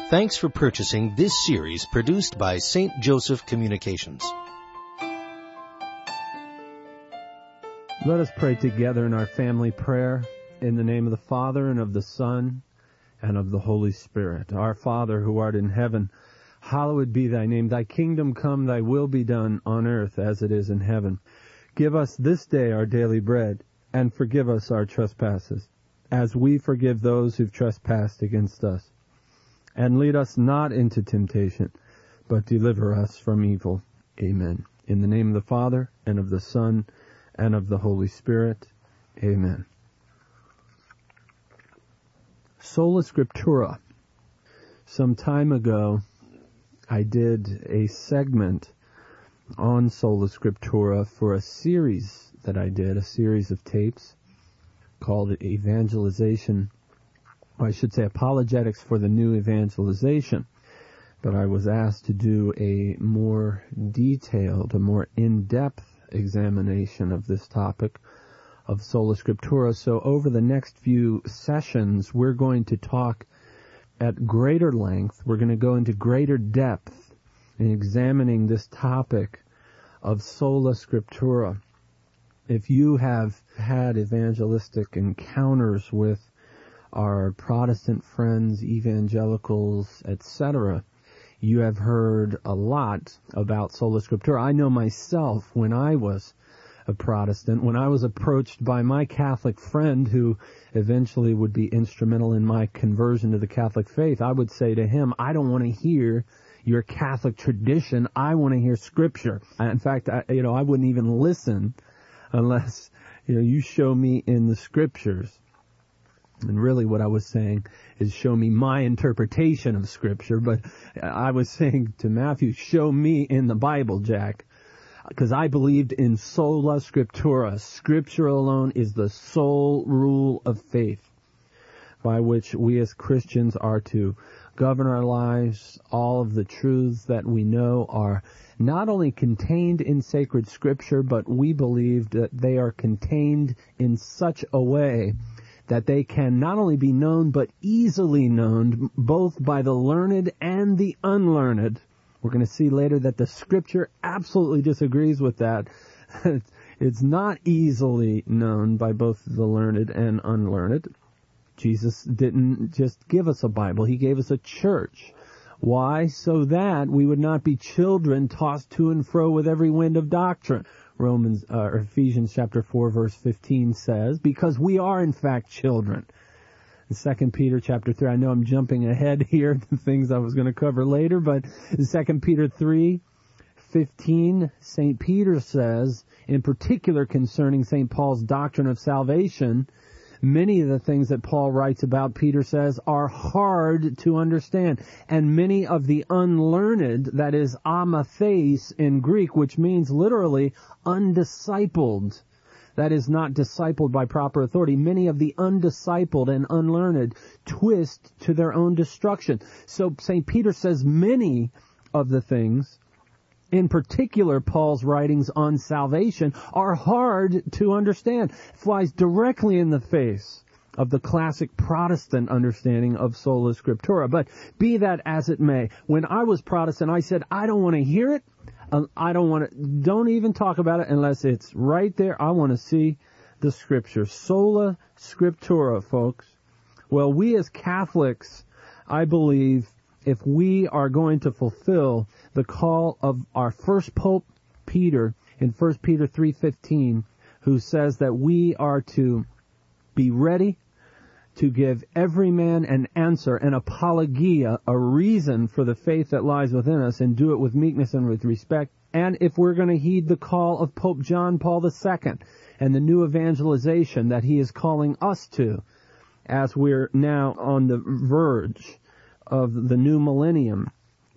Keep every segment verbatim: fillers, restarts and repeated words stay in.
Thanks for purchasing this series produced by Saint Joseph Communications. Let us pray together in our family prayer in the name of the Father and of the Son and of the Holy Spirit. Our Father who art in heaven, hallowed be thy name. Thy kingdom come, thy will be done on earth as it is in heaven. Give us this day our daily bread, and forgive us our trespasses, as we forgive those who've trespassed against us. And lead us not into temptation, but deliver us from evil. Amen. In the name of the Father, and of the Son, and of the Holy Spirit. Amen. Sola Scriptura. Some time ago, I did a segment on Sola Scriptura for a series that I did, a series of tapes called Evangelization, or I should say Apologetics for the New Evangelization. But I was asked to do a more detailed, a more in-depth examination of this topic of Sola Scriptura. So over the next few sessions, we're going to talk at greater length. We're going to go into greater depth in examining this topic of Sola Scriptura. If you have had evangelistic encounters with our Protestant friends, evangelicals, et cetera, you have heard a lot about Sola Scriptura. I know myself, when I was a Protestant, when I was approached by my Catholic friend who eventually would be instrumental in my conversion to the Catholic faith, I would say to him, I don't want to hear your Catholic tradition. I want to hear Scripture. In fact, I, you know, I wouldn't even listen unless, you know, you show me in the Scriptures. And really what I was saying is show me my interpretation of Scripture, but I was saying to Matthew, show me in the Bible, Jack, because I believed in Sola Scriptura. Scripture alone is the sole rule of faith by which we as Christians are to govern our lives. All of the truths that we know are not only contained in sacred Scripture, but we believe that they are contained in such a way that they can not only be known, but easily known, both by the learned and the unlearned. We're going to see later that the Scripture absolutely disagrees with that. It's not easily known by both the learned and unlearned. Jesus didn't just give us a Bible. He gave us a church. Why? So that we would not be children tossed to and fro with every wind of doctrine. Romans, uh, or Ephesians chapter four, verse fifteen says, because we are in fact children. In Second Peter chapter three, I know I'm jumping ahead here to things I was going to cover later, but in Second Peter three, fifteen, Saint Peter says, in particular concerning Saint Paul's doctrine of salvation, many of the things that Paul writes about, Peter says, are hard to understand. And many of the unlearned, that is amatheis in Greek, which means literally undiscipled, that is not discipled by proper authority. Many of the undiscipled and unlearned twist to their own destruction. So Saint Peter says many of the things, in particular, Paul's writings on salvation, are hard to understand. Flies directly in the face of the classic Protestant understanding of Sola Scriptura. But be that as it may, when I was Protestant, I said, I don't want to hear it. I don't want to, don't even talk about it unless it's right there. I want to see the Scripture. Sola Scriptura, folks. Well, we as Catholics, I believe, if we are going to fulfill the call of our first Pope Peter in First Peter three fifteen, who says that we are to be ready to give every man an answer, an apologia, a reason for the faith that lies within us, and do it with meekness and with respect. And if we're going to heed the call of Pope John Paul the Second and the new evangelization that he is calling us to, as we're now on the verge of the new millennium,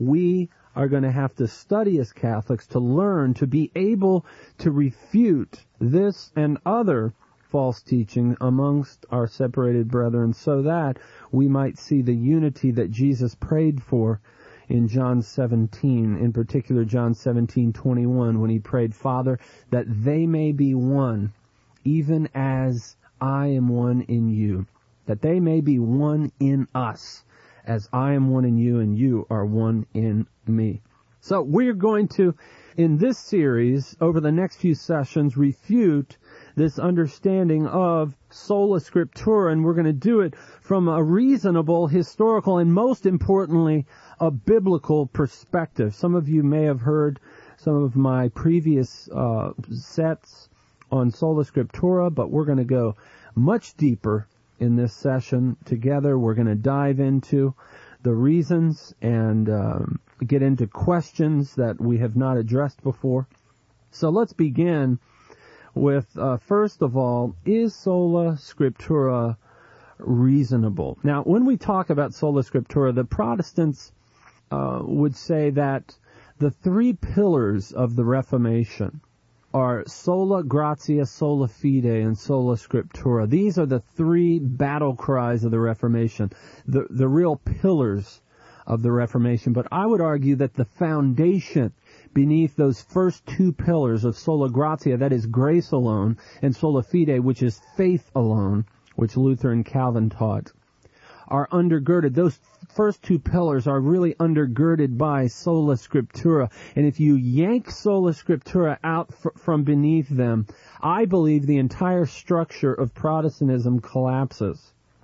we are going to have to study as Catholics to learn to be able to refute this and other false teaching amongst our separated brethren, so that we might see the unity that Jesus prayed for in John seventeen, in particular John seventeen twenty-one, when he prayed, Father, that they may be one, even as I am one in you, that they may be one in us, as I am one in you and you are one in me. So we're going to, in this series, over the next few sessions, refute this understanding of sola scriptura, and we're going to do it from a reasonable, historical, and most importantly, a biblical perspective. Some of you may have heard some of my previous uh, sets on sola scriptura, but we're going to go much deeper in this session together. We're going to dive into the reasons and um, get into questions that we have not addressed before. So let's begin with, uh, first of all, is sola scriptura reasonable? Now, when we talk about sola scriptura, the Protestants uh, would say that the three pillars of the Reformation are sola gratia, sola fide, and sola scriptura. These are the three battle cries of the Reformation, the, the real pillars of the Reformation. But I would argue that the foundation beneath those first two pillars of sola gratia, that is grace alone, and sola fide, which is faith alone, which Luther and Calvin taught, are undergirded. Those first two pillars are really undergirded by sola scriptura. And if you yank sola scriptura out f- from beneath them, I believe the entire structure of Protestantism collapses.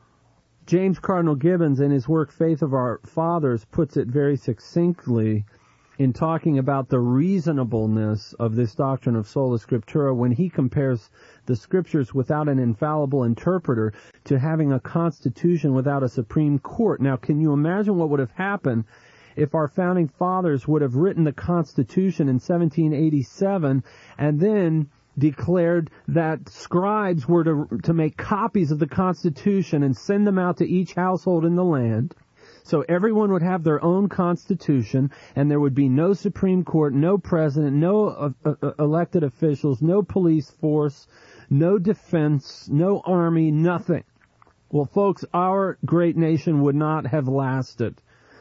James Cardinal Gibbons, in his work Faith of Our Fathers, puts it very succinctly in talking about the reasonableness of this doctrine of sola scriptura when he compares the scriptures without an infallible interpreter to having a constitution without a Supreme Court. Now, can you imagine what would have happened if our founding fathers would have written the Constitution in seventeen eighty-seven and then declared that scribes were to, to make copies of the Constitution and send them out to each household in the land? So everyone would have their own constitution, and there would be no Supreme Court, no president, no uh, uh, elected officials, no police force, no defense, no army, nothing. Well, folks, our great nation would not have lasted.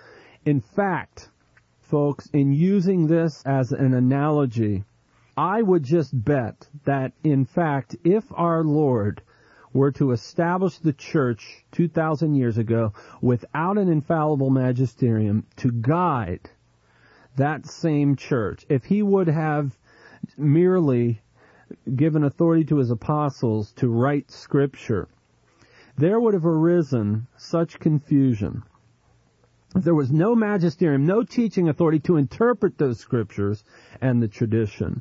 In fact, folks, in using this as an analogy, I would just bet that, in fact, if our Lord were to establish the church two thousand years ago without an infallible magisterium to guide that same church, if he would have merely given authority to his apostles to write scripture, there would have arisen such confusion. If there was no magisterium, no teaching authority to interpret those scriptures and the tradition,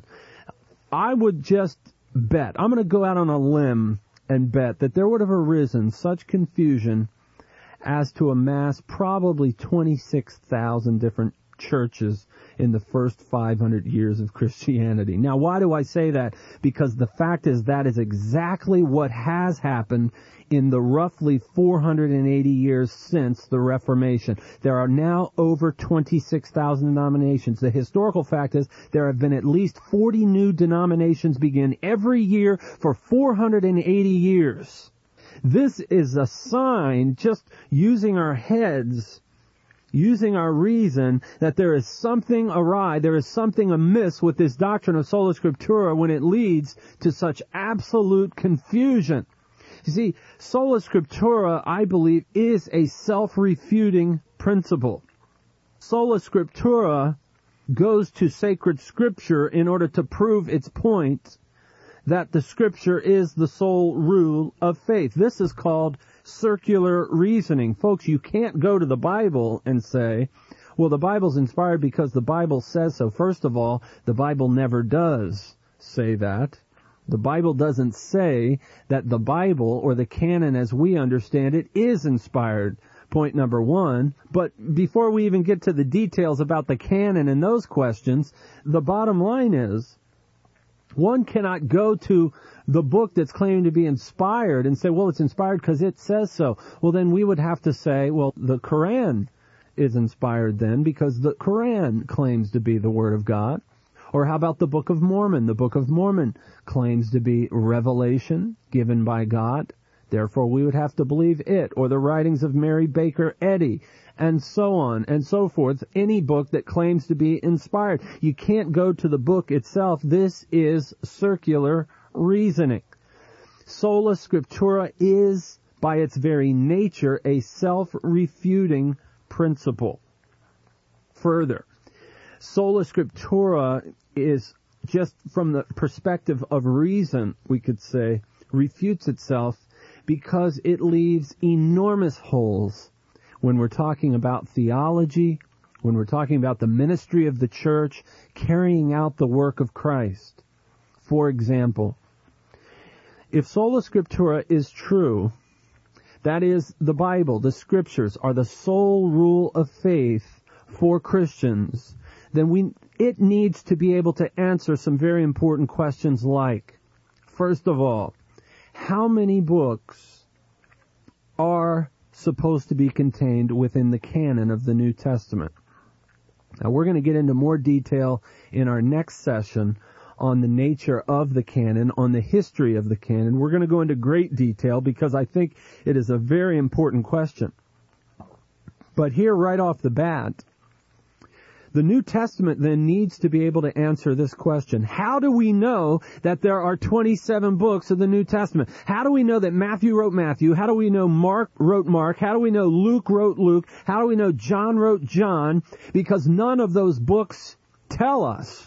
I would just bet, I'm going to go out on a limb and bet that there would have arisen such confusion as to amass probably twenty-six thousand different churches in the first five hundred years of Christianity. Now, why do I say that? Because the fact is that is exactly what has happened in the roughly four hundred eighty years since the Reformation. There are now over twenty-six thousand denominations. The historical fact is there have been at least forty new denominations begin every year for four hundred eighty years. This is a sign, just using our heads, using our reason, that there is something awry, there is something amiss with this doctrine of sola scriptura when it leads to such absolute confusion. You see, sola scriptura, I believe, is a self-refuting principle. Sola scriptura goes to sacred scripture in order to prove its point that the scripture is the sole rule of faith. This is called circular reasoning. Folks, you can't go to the Bible and say, well, the Bible's inspired because the Bible says so. First of all, the Bible never does say that. The Bible doesn't say that the Bible, or the canon as we understand it, is inspired. Point number one. But before we even get to the details about the canon and those questions, the bottom line is, one cannot go to the book that's claiming to be inspired and say, well, it's inspired because it says so. Well, then we would have to say, well, the Quran is inspired then because the Quran claims to be the Word of God. Or how about the Book of Mormon? The Book of Mormon claims to be revelation given by God. Therefore, we would have to believe it. Or the writings of Mary Baker Eddy, and so on and so forth. Any book that claims to be inspired. You can't go to the book itself. This is circular reasoning. Sola scriptura is, by its very nature, a self-refuting principle. Further, Sola Scriptura is, just from the perspective of reason, we could say, refutes itself because it leaves enormous holes when we're talking about theology, when we're talking about the ministry of the church, carrying out the work of Christ. For example, if Sola Scriptura is true, that is, the Bible, the Scriptures, are the sole rule of faith for Christians, then we it needs to be able to answer some very important questions like, first of all, how many books are supposed to be contained within the canon of the New Testament? Now, we're going to get into more detail in our next session on the nature of the canon, on the history of the canon. We're going to go into great detail because I think it is a very important question. But here, right off the bat, the New Testament then needs to be able to answer this question. How do we know that there are twenty-seven books of the New Testament? How do we know that Matthew wrote Matthew? How do we know Mark wrote Mark? How do we know Luke wrote Luke? How do we know John wrote John? Because none of those books tell us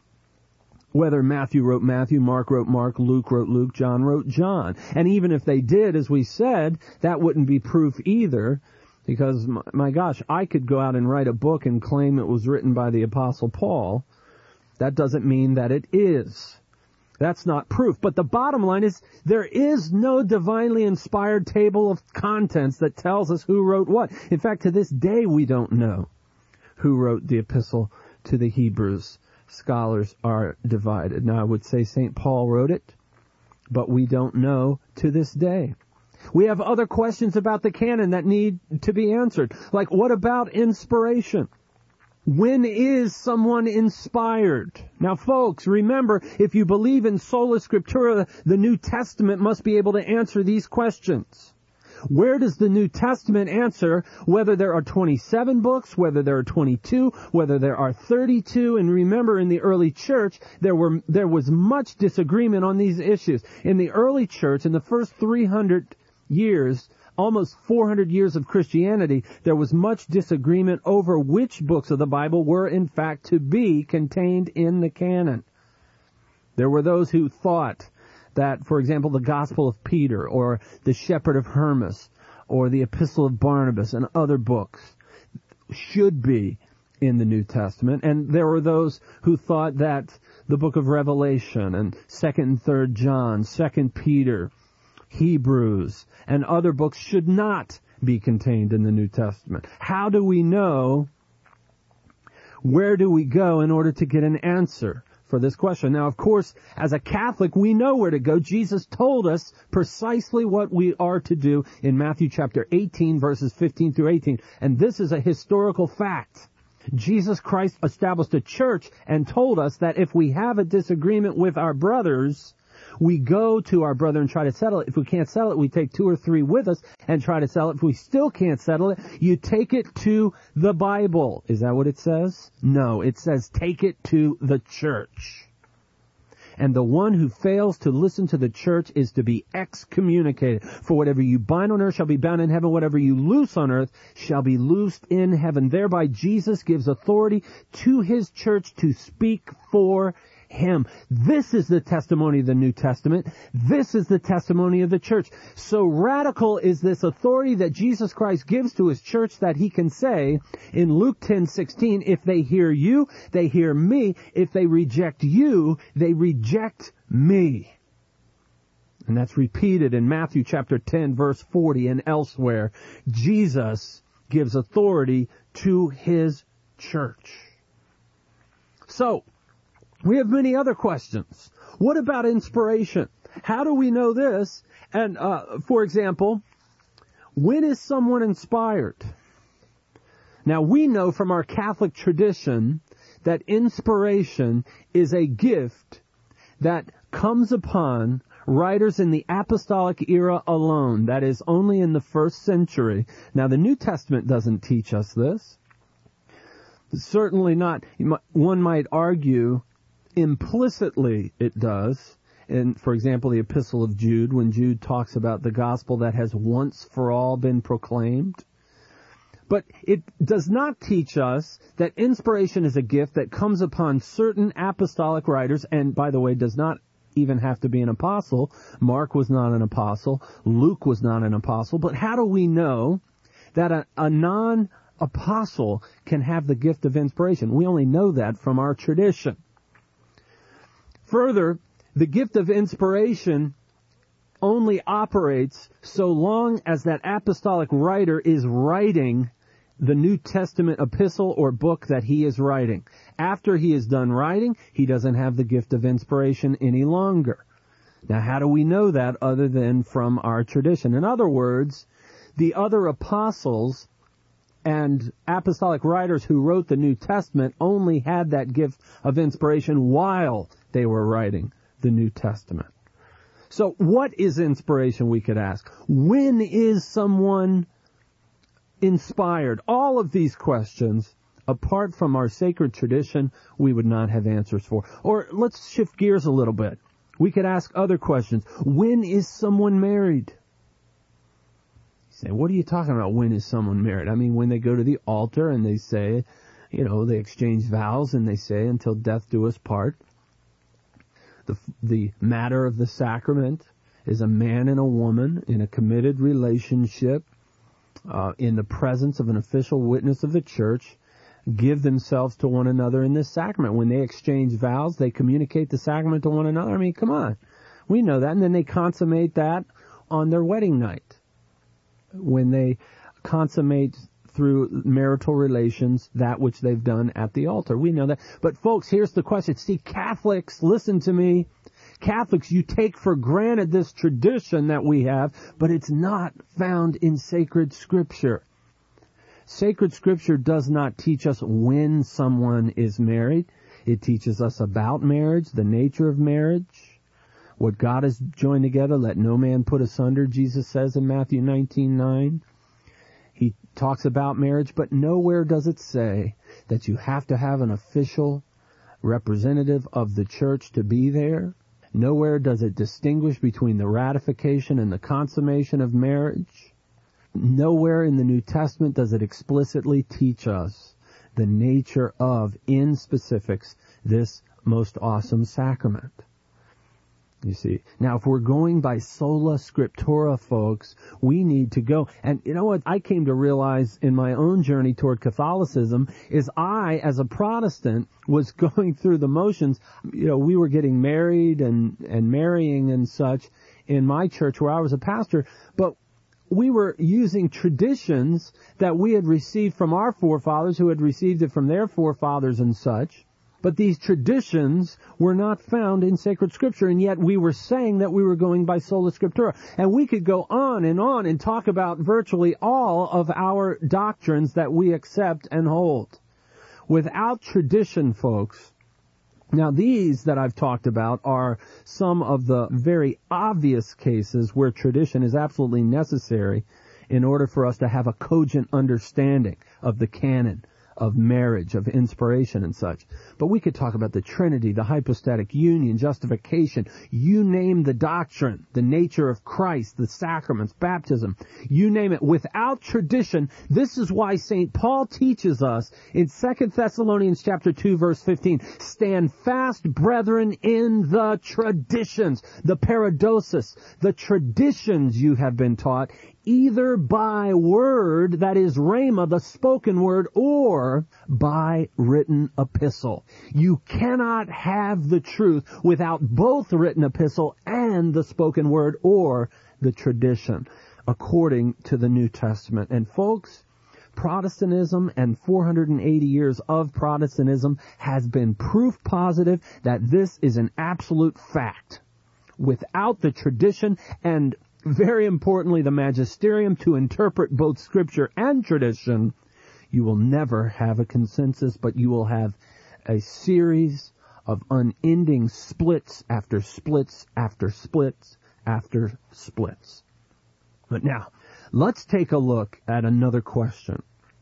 whether Matthew wrote Matthew, Mark wrote Mark, Luke wrote Luke, John wrote John. And even if they did, as we said, that wouldn't be proof either. Because, my gosh, I could go out and write a book and claim it was written by the Apostle Paul. That doesn't mean that it is. That's not proof. But the bottom line is, there is no divinely inspired table of contents that tells us who wrote what. In fact, to this day, we don't know who wrote the Epistle to the Hebrews. Scholars are divided. Now, I would say Saint Paul wrote it, but we don't know to this day. We have other questions about the canon that need to be answered. Like, what about inspiration? When is someone inspired? Now, folks, remember, if you believe in Sola Scriptura, the New Testament must be able to answer these questions. Where does the New Testament answer whether there are twenty-seven books, whether there are twenty-two, whether there are thirty-two? And remember, in the early church, there were there was much disagreement on these issues. In the early church, in the first three hundred years, almost four hundred years of Christianity, there was much disagreement over which books of the Bible were in fact to be contained in the canon. There were those who thought that, for example, the Gospel of Peter or the Shepherd of Hermas or the Epistle of Barnabas and other books should be in the New Testament. And there were those who thought that the book of Revelation and Second and Third John, Second Peter, Hebrews, and other books should not be contained in the New Testament. How do we know? Where do we go in order to get an answer for this question? Now, of course, as a Catholic, we know where to go. Jesus told us precisely what we are to do in Matthew chapter eighteen, verses fifteen through eighteen. And this is a historical fact. Jesus Christ established a church and told us that if we have a disagreement with our brothers, we go to our brother and try to settle it. If we can't settle it, we take two or three with us and try to settle it. If we still can't settle it, you take it to the Bible. Is that what it says? No, it says take it to the church. And the one who fails to listen to the church is to be excommunicated. For whatever you bind on earth shall be bound in heaven. Whatever you loose on earth shall be loosed in heaven. Thereby Jesus gives authority to his church to speak for him. This is the testimony of the New Testament. This is the testimony of the church. So radical is this authority that Jesus Christ gives to his church that he can say in Luke ten sixteen, if they hear you, they hear me. If they reject you, they reject me. And that's repeated in Matthew chapter ten, verse forty and elsewhere. Jesus gives authority to his church. So, we have many other questions. What about inspiration? How do we know this? And, uh, for example, when is someone inspired? Now, we know from our Catholic tradition that inspiration is a gift that comes upon writers in the apostolic era alone. That is, only in the first century. Now, the New Testament doesn't teach us this. Certainly not. One might argue implicitly it does. And, for example, the Epistle of Jude, when Jude talks about the gospel that has once for all been proclaimed. But it does not teach us that inspiration is a gift that comes upon certain apostolic writers, and by the way, does not even have to be an apostle. Mark was not an apostle. Luke was not an apostle. But how do we know that a, a non-apostle can have the gift of inspiration? We only know that from our tradition. Further, the gift of inspiration only operates so long as that apostolic writer is writing the New Testament epistle or book that he is writing. After he is done writing, he doesn't have the gift of inspiration any longer. Now, how do we know that other than from our tradition? In other words, the other apostles and apostolic writers who wrote the New Testament only had that gift of inspiration while they were writing the New Testament. So what is inspiration, we could ask? When is someone inspired? All of these questions, apart from our sacred tradition, we would not have answers for. Or let's shift gears a little bit. We could ask other questions. When is someone married? You say, what are you talking about, when is someone married? I mean, when they go to the altar and they say, you know, they exchange vows and they say, until death do us part. The, the matter of the sacrament is a man and a woman in a committed relationship uh, in the presence of an official witness of the church give themselves to one another in this sacrament. When they exchange vows, they communicate the sacrament to one another. I mean, come on. We know that. And then they consummate that on their wedding night. When they consummate through marital relations that which they've done at the altar. We know that. But folks, here's the question. See, Catholics, listen to me. Catholics, you take for granted this tradition that we have, but it's not found in sacred Scripture. Sacred Scripture does not teach us when someone is married. It teaches us about marriage, the nature of marriage, what God has joined together, let no man put asunder, Jesus says in Matthew nineteen nine. He talks about marriage, but nowhere does it say that you have to have an official representative of the church to be there. Nowhere does it distinguish between the ratification and the consummation of marriage. Nowhere in the New Testament does it explicitly teach us the nature of, in specifics, this most awesome sacrament. You see, now if we're going by sola scriptura, folks, we need to go. And you know what I came to realize in my own journey toward Catholicism is I, as a Protestant, was going through the motions. You know, we were getting married and, and marrying and such in my church where I was a pastor, but we were using traditions that we had received from our forefathers who had received it from their forefathers and such. But these traditions were not found in sacred Scripture, and yet we were saying that we were going by sola scriptura. And we could go on and on and talk about virtually all of our doctrines that we accept and hold. Without tradition, folks, now these that I've talked about are some of the very obvious cases where tradition is absolutely necessary in order for us to have a cogent understanding of the canon, of marriage, of inspiration and such. But we could talk about the Trinity, the hypostatic union, justification. You name the doctrine, the nature of Christ, the sacraments, baptism. You name it. Without tradition, this is why Saint Paul teaches us in Second Thessalonians chapter two, verse fifteen, stand fast, brethren, in the traditions, the paradosis, the traditions you have been taught, either by word, that is rhema, the spoken word, or by written epistle. You cannot have the truth without both written epistle and the spoken word or the tradition, according to the New Testament. And folks, Protestantism and four hundred eighty years of Protestantism has been proof positive that this is an absolute fact. Without the tradition and, very importantly, the magisterium to interpret both Scripture and tradition, you will never have a consensus, but you will have a series of unending splits after splits after splits after splits. But now, let's take a look at another question.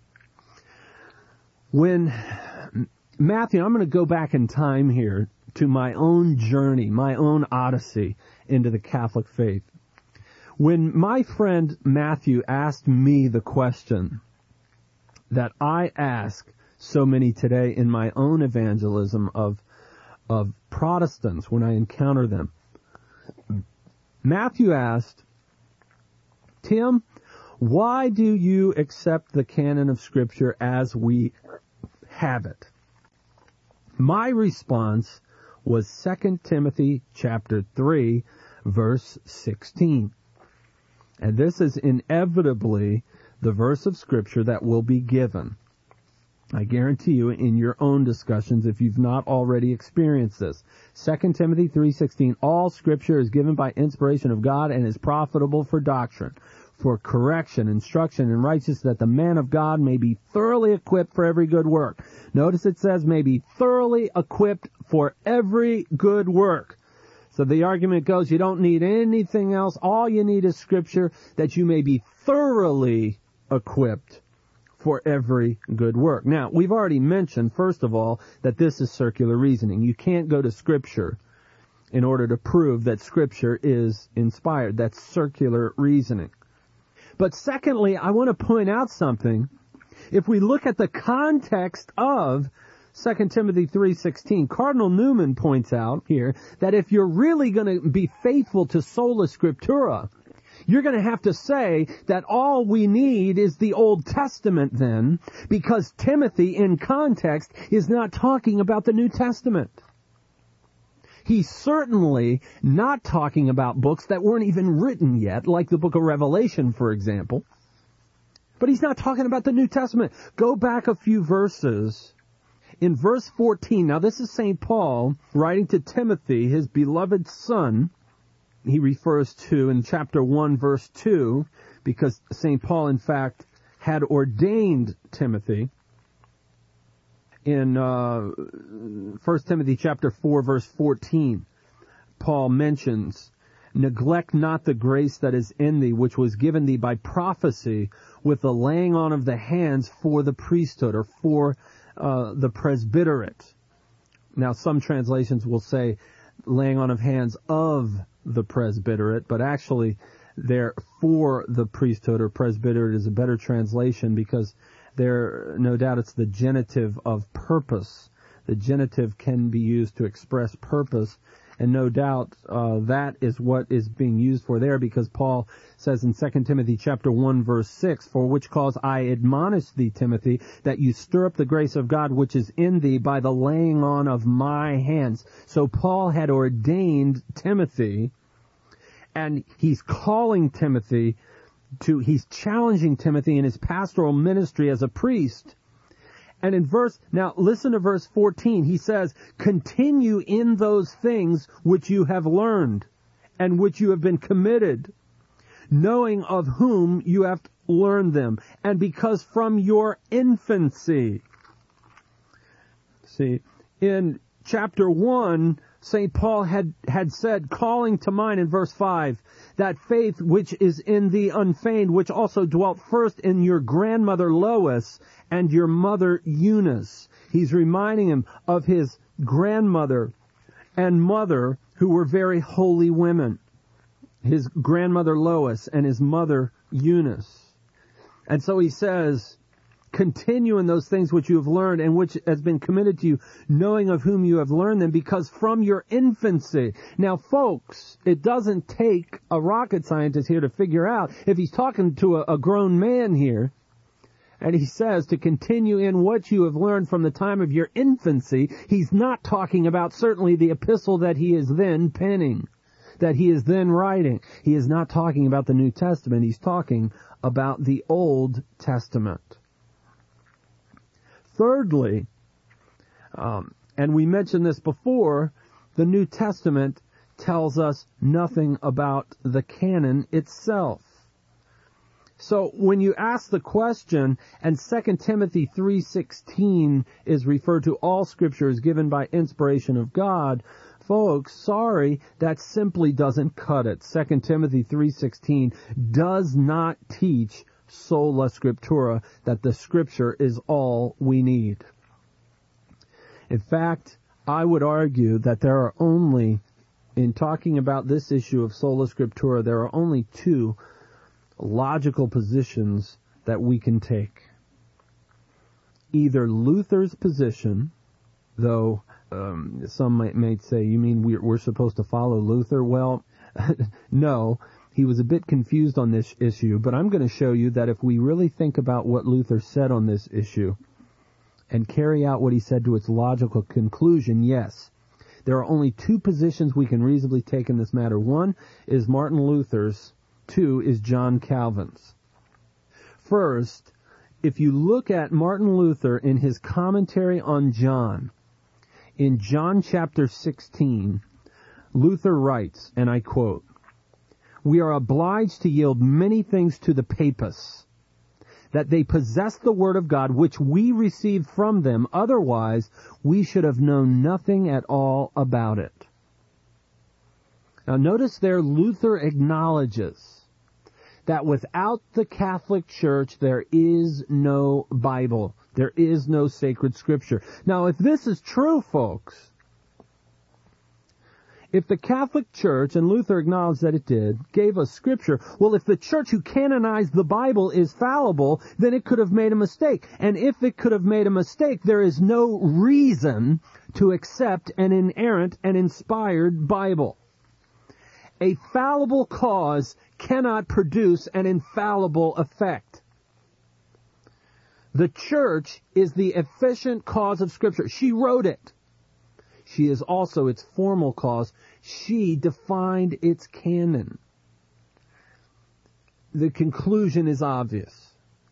When Matthew, I'm going to go back in time here to my own journey, my own odyssey into the Catholic faith. When my friend Matthew asked me the question, that I ask so many today in my own evangelism of of Protestants when I encounter them. Matthew asked, Tim, why do you accept the canon of Scripture as we have it? My response was Second Timothy chapter three, verse sixteen. And this is inevitably the verse of Scripture that will be given. I guarantee you in your own discussions, if you've not already experienced this. Second Timothy three sixteen, all Scripture is given by inspiration of God and is profitable for doctrine, for correction, instruction, and righteousness, that the man of God may be thoroughly equipped for every good work. Notice it says may be thoroughly equipped for every good work. So the argument goes, you don't need anything else. All you need is Scripture, that you may be thoroughly equipped for every good work. Now, we've already mentioned, first of all, that this is circular reasoning. You can't go to Scripture in order to prove that Scripture is inspired. That's circular reasoning. But secondly, I want to point out something. If we look at the context of Second Timothy three sixteen, Cardinal Newman points out here that if you're really going to be faithful to sola scriptura, you're going to have to say that all we need is the Old Testament then, because Timothy in context is not talking about the New Testament. He's certainly not talking about books that weren't even written yet, like the book of Revelation, for example. But he's not talking about the New Testament. Go back a few verses. In verse fourteen, now this is Saint Paul writing to Timothy, his beloved son. He refers to in chapter one, verse two, because Saint Paul, in fact, had ordained Timothy. In uh, First Timothy chapter four, verse fourteen, Paul mentions, neglect not the grace that is in thee, which was given thee by prophecy, with the laying on of the hands for the priesthood, or for uh, the presbyterate. Now, some translations will say laying on of hands of the presbyterate, but actually there for the priesthood or presbyterate is a better translation, because there, no doubt, it's the genitive of purpose. The genitive can be used to express purpose, and no doubt uh, that is what is being used for there, because Paul says in Second Timothy chapter one, verse six, for which cause I admonish thee, Timothy, that you stir up the grace of God which is in thee by the laying on of my hands. So Paul had ordained Timothy, and he's calling Timothy to, he's challenging Timothy in his pastoral ministry as a priest. And in verse, now listen to verse fourteen, he says, continue in those things which you have learned and which you have been committed, knowing of whom you have learned them, and because from your infancy. See, in chapter one, Saint Paul had, had said, calling to mind in verse five, that faith which is in thee unfeigned, which also dwelt first in your grandmother Lois and your mother Eunice. He's reminding him of his grandmother and mother, who were very holy women. His grandmother Lois and his mother Eunice. And so he says, continue in those things which you have learned and which has been committed to you, knowing of whom you have learned them, because from your infancy. Now, folks, it doesn't take a rocket scientist here to figure out, if he's talking to a, a grown man here, and he says to continue in what you have learned from the time of your infancy, he's not talking about certainly the epistle that he is then penning, that he is then writing. He is not talking about the New Testament. He's talking about the Old Testament. Thirdly, um, and we mentioned this before, the New Testament tells us nothing about the canon itself. So when you ask the question, and Second Timothy three sixteen is referred to, all Scripture is given by inspiration of God, folks, sorry, that simply doesn't cut it. Second Timothy three sixteen does not teach sola scriptura, that the Scripture is all we need. In fact, I would argue that there are only, in talking about this issue of sola scriptura, there are only two logical positions that we can take. either Luther's position, though um, some might, might say, you mean we're, we're supposed to follow Luther? Well, no, he was a bit confused on this issue, but I'm going to show you that if we really think about what Luther said on this issue and carry out what he said to its logical conclusion, yes, there are only two positions we can reasonably take in this matter. One is Martin Luther's, two is John Calvin's. First, if you look at Martin Luther in his commentary on John, in John chapter sixteen, Luther writes, and I quote, "We are obliged to yield many things to the papists, that they possess the word of God which we received from them, otherwise we should have known nothing at all about it." Now notice there Luther acknowledges that without the Catholic Church there is no Bible. There is no sacred scripture. Now if this is true, folks, if the Catholic Church, and Luther acknowledged that it did, gave us Scripture, well, if the Church who canonized the Bible is fallible, then it could have made a mistake. And if it could have made a mistake, there is no reason to accept an inerrant and inspired Bible. A fallible cause cannot produce an infallible effect. The Church is the efficient cause of Scripture. She wrote it. She is also its formal cause. She defined its canon. The conclusion is obvious.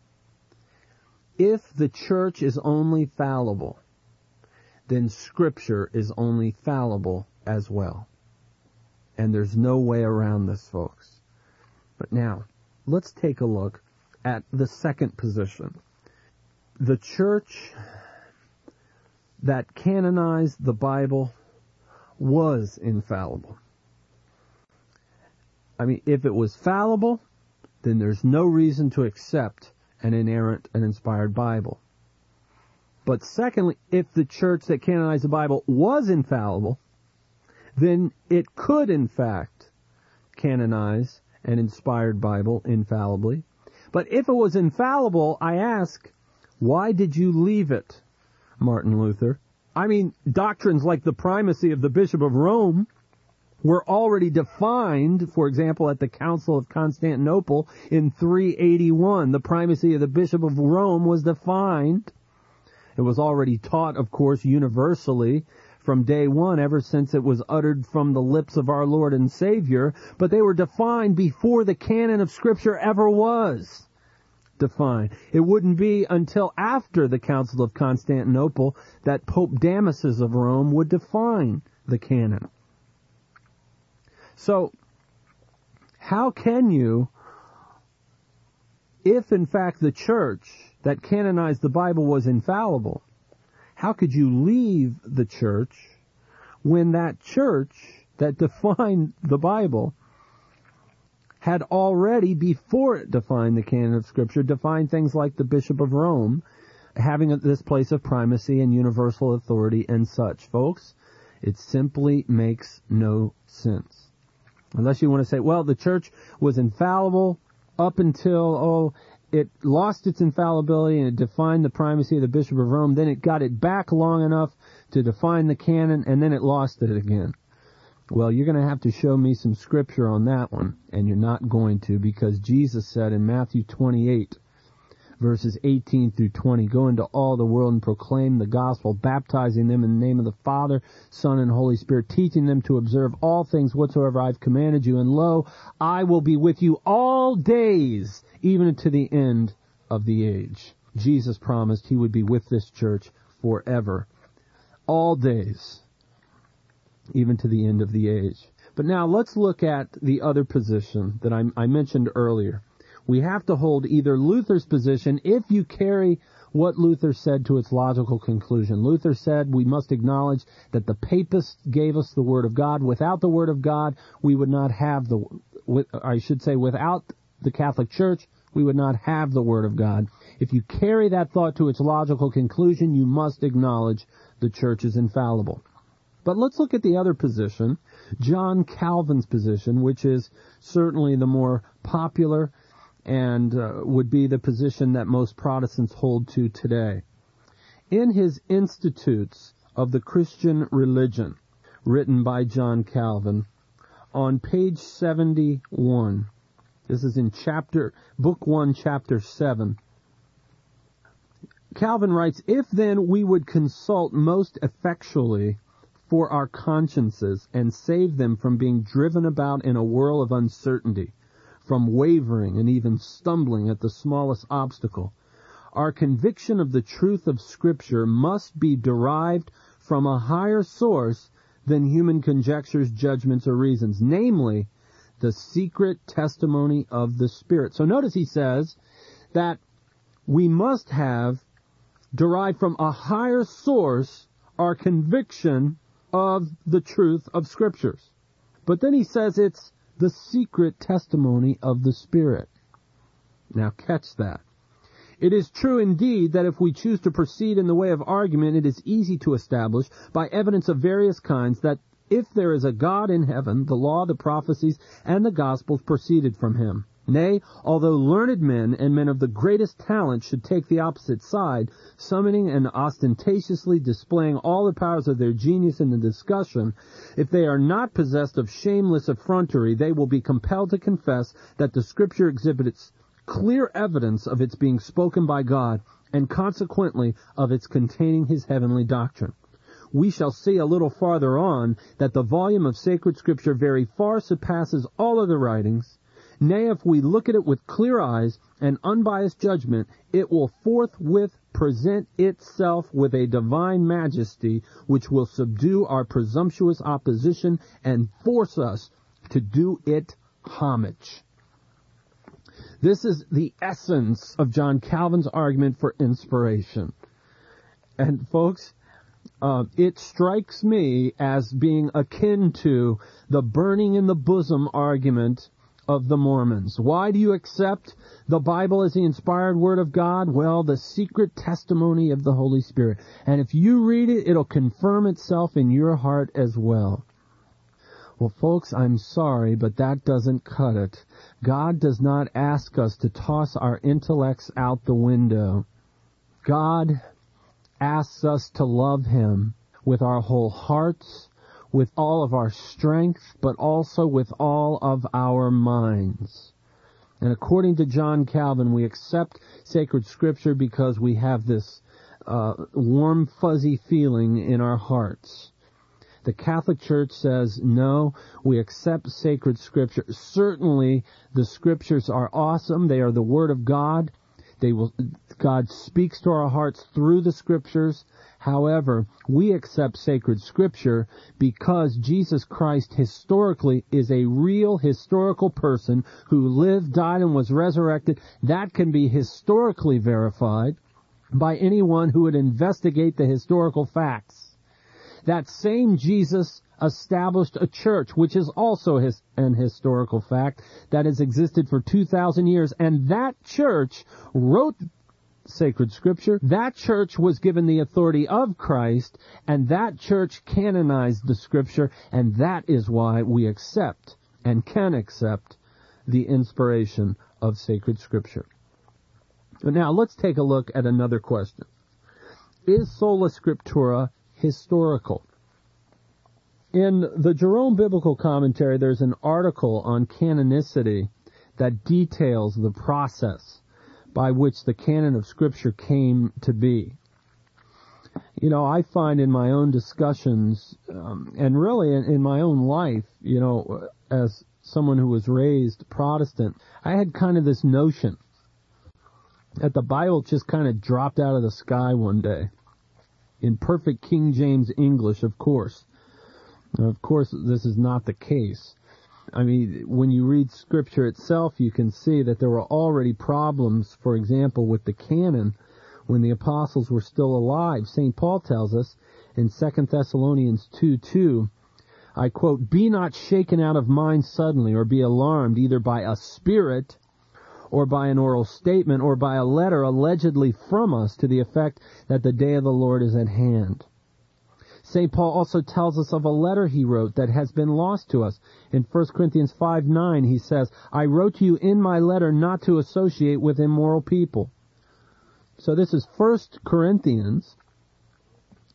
If the Church is only fallible, then Scripture is only fallible as well. And there's no way around this, folks. But now, let's take a look at the second position. The Church that canonized the Bible was infallible. I mean, if it was fallible, then there's no reason to accept an inerrant and inspired Bible. But secondly, if the Church that canonized the Bible was infallible, then it could, in fact, canonize an inspired Bible infallibly. But if it was infallible, I ask, why did you leave it, Martin Luther? I mean, doctrines like the primacy of the Bishop of Rome were already defined, for example, at the Council of Constantinople in three eighty-one. The primacy of the Bishop of Rome was defined. It was already taught, of course, universally from day one, ever since it was uttered from the lips of our Lord and Savior, but they were defined before the canon of Scripture ever was defined. It wouldn't be until after the Council of Constantinople that Pope Damasus of Rome would define the canon. So, how can you, if in fact the Church that canonized the Bible was infallible, how could you leave the Church when that Church that defined the Bible had already, before it defined the canon of Scripture, defined things like the Bishop of Rome having this place of primacy and universal authority and such? Folks, it simply makes no sense. Unless you want to say, well, the Church was infallible up until, oh, it lost its infallibility and it defined the primacy of the Bishop of Rome, then it got it back long enough to define the canon, and then it lost it again. Well, you're going to have to show me some Scripture on that one, and you're not going to, because Jesus said in Matthew twenty-eight, verses eighteen through twenty, "Go into all the world and proclaim the gospel, baptizing them in the name of the Father, Son, and Holy Spirit, teaching them to observe all things whatsoever I've commanded you. And lo, I will be with you all days, even to the end of the age." Jesus promised he would be with this church forever. All days, even to the end of the age. But now let's look at the other position that I, I mentioned earlier. We have to hold either Luther's position if you carry what Luther said to its logical conclusion. Luther said we must acknowledge that the papists gave us the Word of God. Without the Word of God, we would not have the, I should say, without the Catholic Church, we would not have the Word of God. If you carry that thought to its logical conclusion, you must acknowledge the Church is infallible. But let's look at the other position, John Calvin's position, which is certainly the more popular and uh, would be the position that most Protestants hold to today. In his Institutes of the Christian Religion, written by John Calvin, on page seventy-one, this is in chapter, book one, chapter seven, Calvin writes, "If then we would consult most effectually for our consciences and save them from being driven about in a whirl of uncertainty, from wavering and even stumbling at the smallest obstacle, our conviction of the truth of Scripture must be derived from a higher source than human conjectures, judgments, or reasons, namely, the secret testimony of the Spirit." So notice he says that we must have derived from a higher source our conviction of the truth of Scriptures. But then he says it's the secret testimony of the Spirit. Now catch that. It is true indeed that if we choose to proceed in the way of argument, it is easy to establish by evidence of various kinds that if there is a God in heaven, the law, the prophecies, and the Gospels proceeded from him. Nay, although learned men and men of the greatest talent should take the opposite side, summoning and ostentatiously displaying all the powers of their genius in the discussion, if they are not possessed of shameless effrontery, they will be compelled to confess that the Scripture exhibits clear evidence of its being spoken by God, and consequently of its containing his heavenly doctrine. We shall see a little farther on that the volume of sacred Scripture very far surpasses all other writings. Nay, if we look at it with clear eyes and unbiased judgment, it will forthwith present itself with a divine majesty which will subdue our presumptuous opposition and force us to do it homage. This is the essence of John Calvin's argument for inspiration. And folks, uh, it strikes me as being akin to the burning in the bosom argument of the Mormons. Why do you accept the Bible as the inspired Word of God? Well, the secret testimony of the Holy Spirit. And if you read it, it'll confirm itself in your heart as well. Well, folks, I'm sorry, but that doesn't cut it. God does not ask us to toss our intellects out the window. God asks us to love him with our whole hearts, with all of our strength, but also with all of our minds. And according to John Calvin, we accept sacred Scripture because we have this uh, warm, fuzzy feeling in our hearts. The Catholic Church says, no, we accept sacred Scripture. Certainly, the Scriptures are awesome. They are the Word of God. They will, God speaks to our hearts through the Scriptures. However, we accept sacred Scripture because Jesus Christ historically is a real historical person who lived, died, and was resurrected. That can be historically verified by anyone who would investigate the historical facts. That same Jesus established a church, which is also his, an historical fact, that has existed for two thousand years. And that church wrote sacred Scripture. That church was given the authority of Christ, and that church canonized the Scripture, and that is why we accept and can accept the inspiration of sacred Scripture. But now let's take a look at another question. Is Sola Scriptura historical? In the Jerome Biblical Commentary, there's an article on canonicity that details the process by which the canon of Scripture came to be. You know, I find in my own discussions, um, and really in, in my own life, you know, as someone who was raised Protestant, I had kind of this notion that the Bible just kind of dropped out of the sky one day. In perfect King James English, of course. Now, of course, this is not the case. I mean, when you read Scripture itself, you can see that there were already problems, for example, with the canon when the apostles were still alive. Saint Paul tells us in Second Thessalonians two two, I quote, "Be not shaken out of mind suddenly, or be alarmed either by a spirit or by an oral statement, or by a letter allegedly from us to the effect that the day of the Lord is at hand." Saint Paul also tells us of a letter he wrote that has been lost to us. In First Corinthians five nine, he says, "I wrote to you in my letter not to associate with immoral people." So this is First Corinthians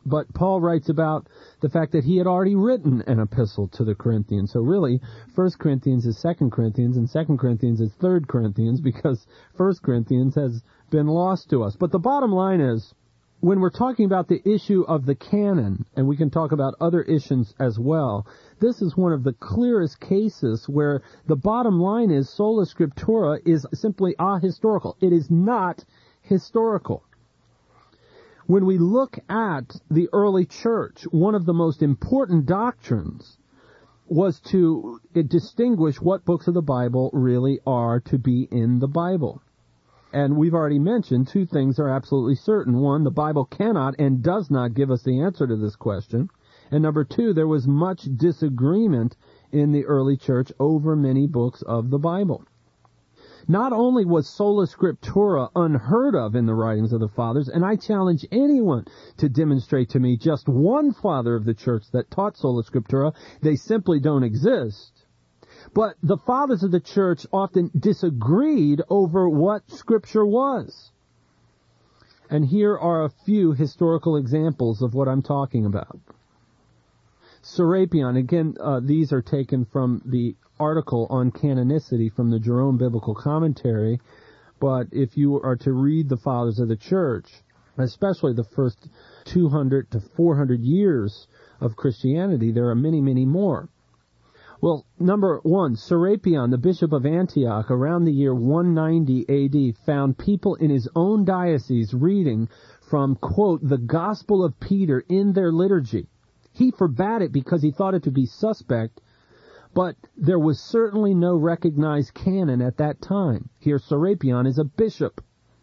But Paul writes about the fact that he had already written an epistle to the Corinthians. So really, First Corinthians is Second Corinthians, and Second Corinthians is Third Corinthians, because First Corinthians has been lost to us. But the bottom line is, when we're talking about the issue of the canon, and we can talk about other issues as well, this is one of the clearest cases where the bottom line is sola scriptura is simply ahistorical. It is not historical. When we look at the early church, one of the most important doctrines was to distinguish what books of the Bible really are to be in the Bible. And we've already mentioned two things are absolutely certain. One, the Bible cannot and does not give us the answer to this question. And number two, there was much disagreement in the early church over many books of the Bible. Not only was sola scriptura unheard of in the writings of the fathers, and I challenge anyone to demonstrate to me just one father of the church that taught sola scriptura, they simply don't exist. But the fathers of the church often disagreed over what Scripture was. And here are a few historical examples of what I'm talking about. Serapion, again, uh, these are taken from the article on canonicity from the Jerome Biblical Commentary, but if you are to read the fathers of the church, especially the first two hundred to four hundred years of Christianity, there are many, many more. Well, number one, Serapion, the bishop of Antioch, around the year one ninety A D, found people in his own diocese reading from, quote, the Gospel of Peter in their liturgy. He forbade it because he thought it to be suspect, but there was certainly no recognized canon at that time. Here, Serapion is a bishop.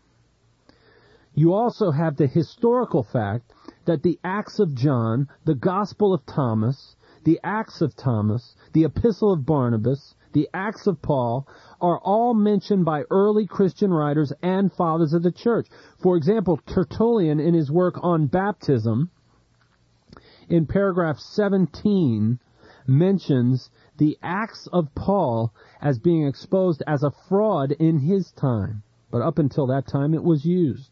You also have the historical fact that the Acts of John, the Gospel of Thomas, the Acts of Thomas, the Epistle of Barnabas, the Acts of Paul, are all mentioned by early Christian writers and fathers of the church. For example, Tertullian, in his work on baptism, in paragraph seventeen, mentions the Acts of Paul as being exposed as a fraud in his time. But up until that time, it was used.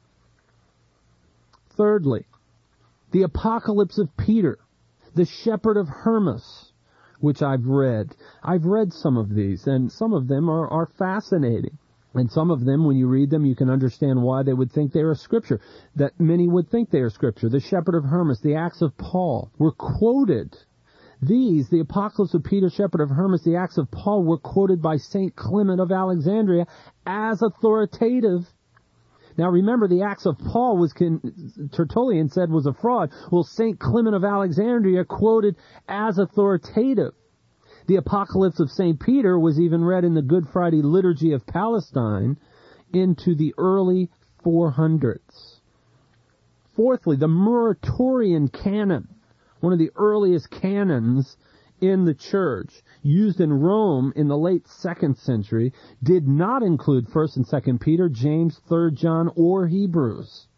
Thirdly, the Apocalypse of Peter, the Shepherd of Hermas, which I've read. I've read some of these, and some of them are, are fascinating. And some of them, when you read them, you can understand why they would think they are Scripture, that many would think they are Scripture. The Shepherd of Hermas, the Acts of Paul, were quoted. These, the Apocalypse of Peter, Shepherd of Hermas, the Acts of Paul, were quoted by Saint Clement of Alexandria as authoritative. Now remember, the Acts of Paul was, con- Tertullian said was a fraud. Well, Saint Clement of Alexandria quoted as authoritative. The Apocalypse of Saint Peter was even read in the Good Friday Liturgy of Palestine into the early four hundreds. Fourthly, the Muratorian canon, one of the earliest canons in the church, used in Rome in the late second century, did not include First and Second Peter, James, Third John, or Hebrews.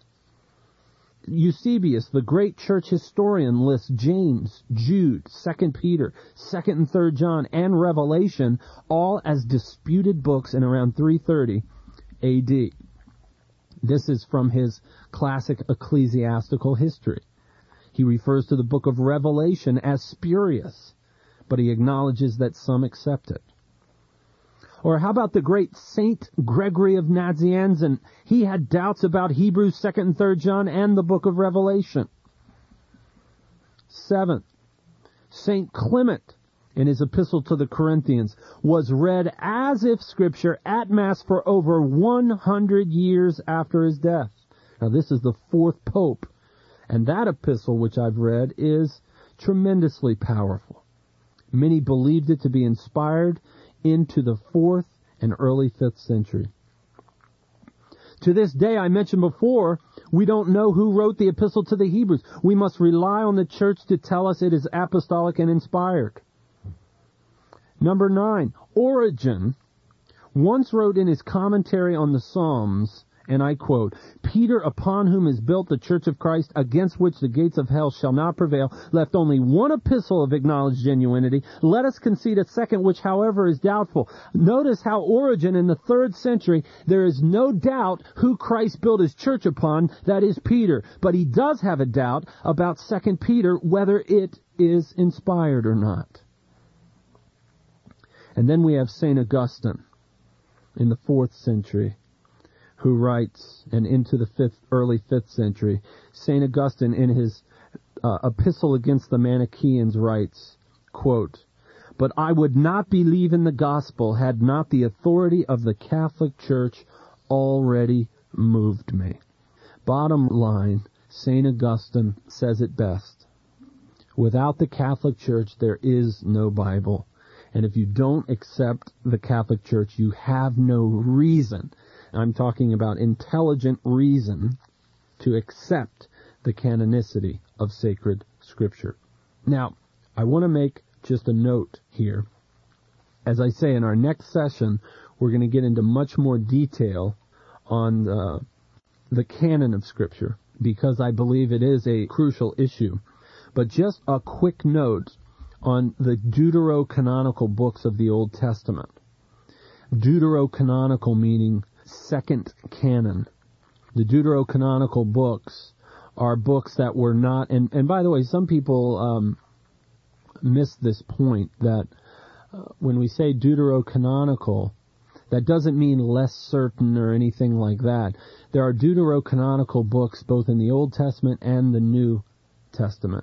Eusebius, the great church historian, lists James, Jude, Second Peter, Second and Third John, and Revelation all as disputed books in around three thirty A D. This is from his classic ecclesiastical history. He refers to the book of Revelation as spurious, but he acknowledges that some accept it. Or how about the great Saint Gregory of Nazianzen? He had doubts about Hebrews, Second and Third John, and the book of Revelation. Seventh, Saint Clement, in his epistle to the Corinthians, was read as if Scripture at Mass for over one hundred years after his death. Now this is the fourth pope, and that epistle which I've read is tremendously powerful. Many believed it to be inspired into the fourth and early fifth century. To this day, I mentioned before, we don't know who wrote the epistle to the Hebrews. We must rely on the church to tell us it is apostolic and inspired. Number nine, Origen once wrote in his commentary on the Psalms and I quote, "Peter, upon whom is built the church of Christ, against which the gates of hell shall not prevail, left only one epistle of acknowledged genuinity. Let us concede a second, which, however, is doubtful." Notice how Origen in the third century, there is no doubt who Christ built his church upon, that is Peter. But he does have a doubt about Second Peter, whether it is inspired or not. And then we have Saint Augustine in the fourth century, who writes, and into the fifth, early fifth century, Saint Augustine in his uh, epistle against the Manichaeans writes, quote, "But I would not believe in the gospel had not the authority of the Catholic Church already moved me." Bottom line, Saint Augustine says it best. Without the Catholic Church, there is no Bible. And if you don't accept the Catholic Church, you have no reason, I'm talking about intelligent reason, to accept the canonicity of sacred Scripture. Now, I want to make just a note here. As I say, in our next session, we're going to get into much more detail on the, the canon of Scripture, because I believe it is a crucial issue. But just a quick note on the deuterocanonical books of the Old Testament. Deuterocanonical meaning second canon. The deuterocanonical books are books that were not, and, and by the way, some people um, miss this point, that uh, when we say deuterocanonical, that doesn't mean less certain or anything like that. There are deuterocanonical books both in the Old Testament and the New Testament.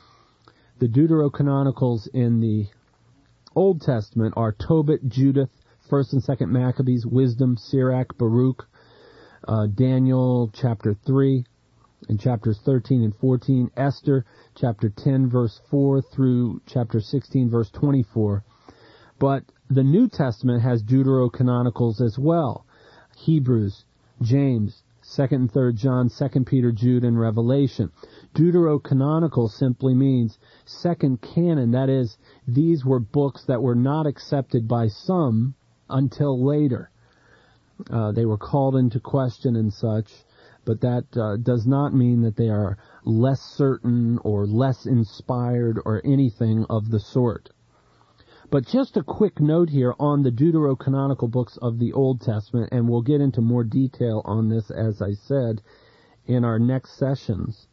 The deuterocanonicals in the Old Testament are Tobit, Judith, First and Second Maccabees, Wisdom, Sirach, Baruch, uh, Daniel chapter three, and chapters thirteen and fourteen, Esther chapter ten verse four through chapter sixteen verse twenty-four. But the New Testament has deuterocanonicals as well. Hebrews, James, Second and Third John, Second Peter, Jude, and Revelation. Deuterocanonical simply means second canon. That is, these were books that were not accepted by some until later. Uh, they were called into question and such, but that uh, does not mean that they are less certain or less inspired or anything of the sort. But just a quick note here on the deuterocanonical books of the Old Testament, and we'll get into more detail on this, as I said, in our next sessions.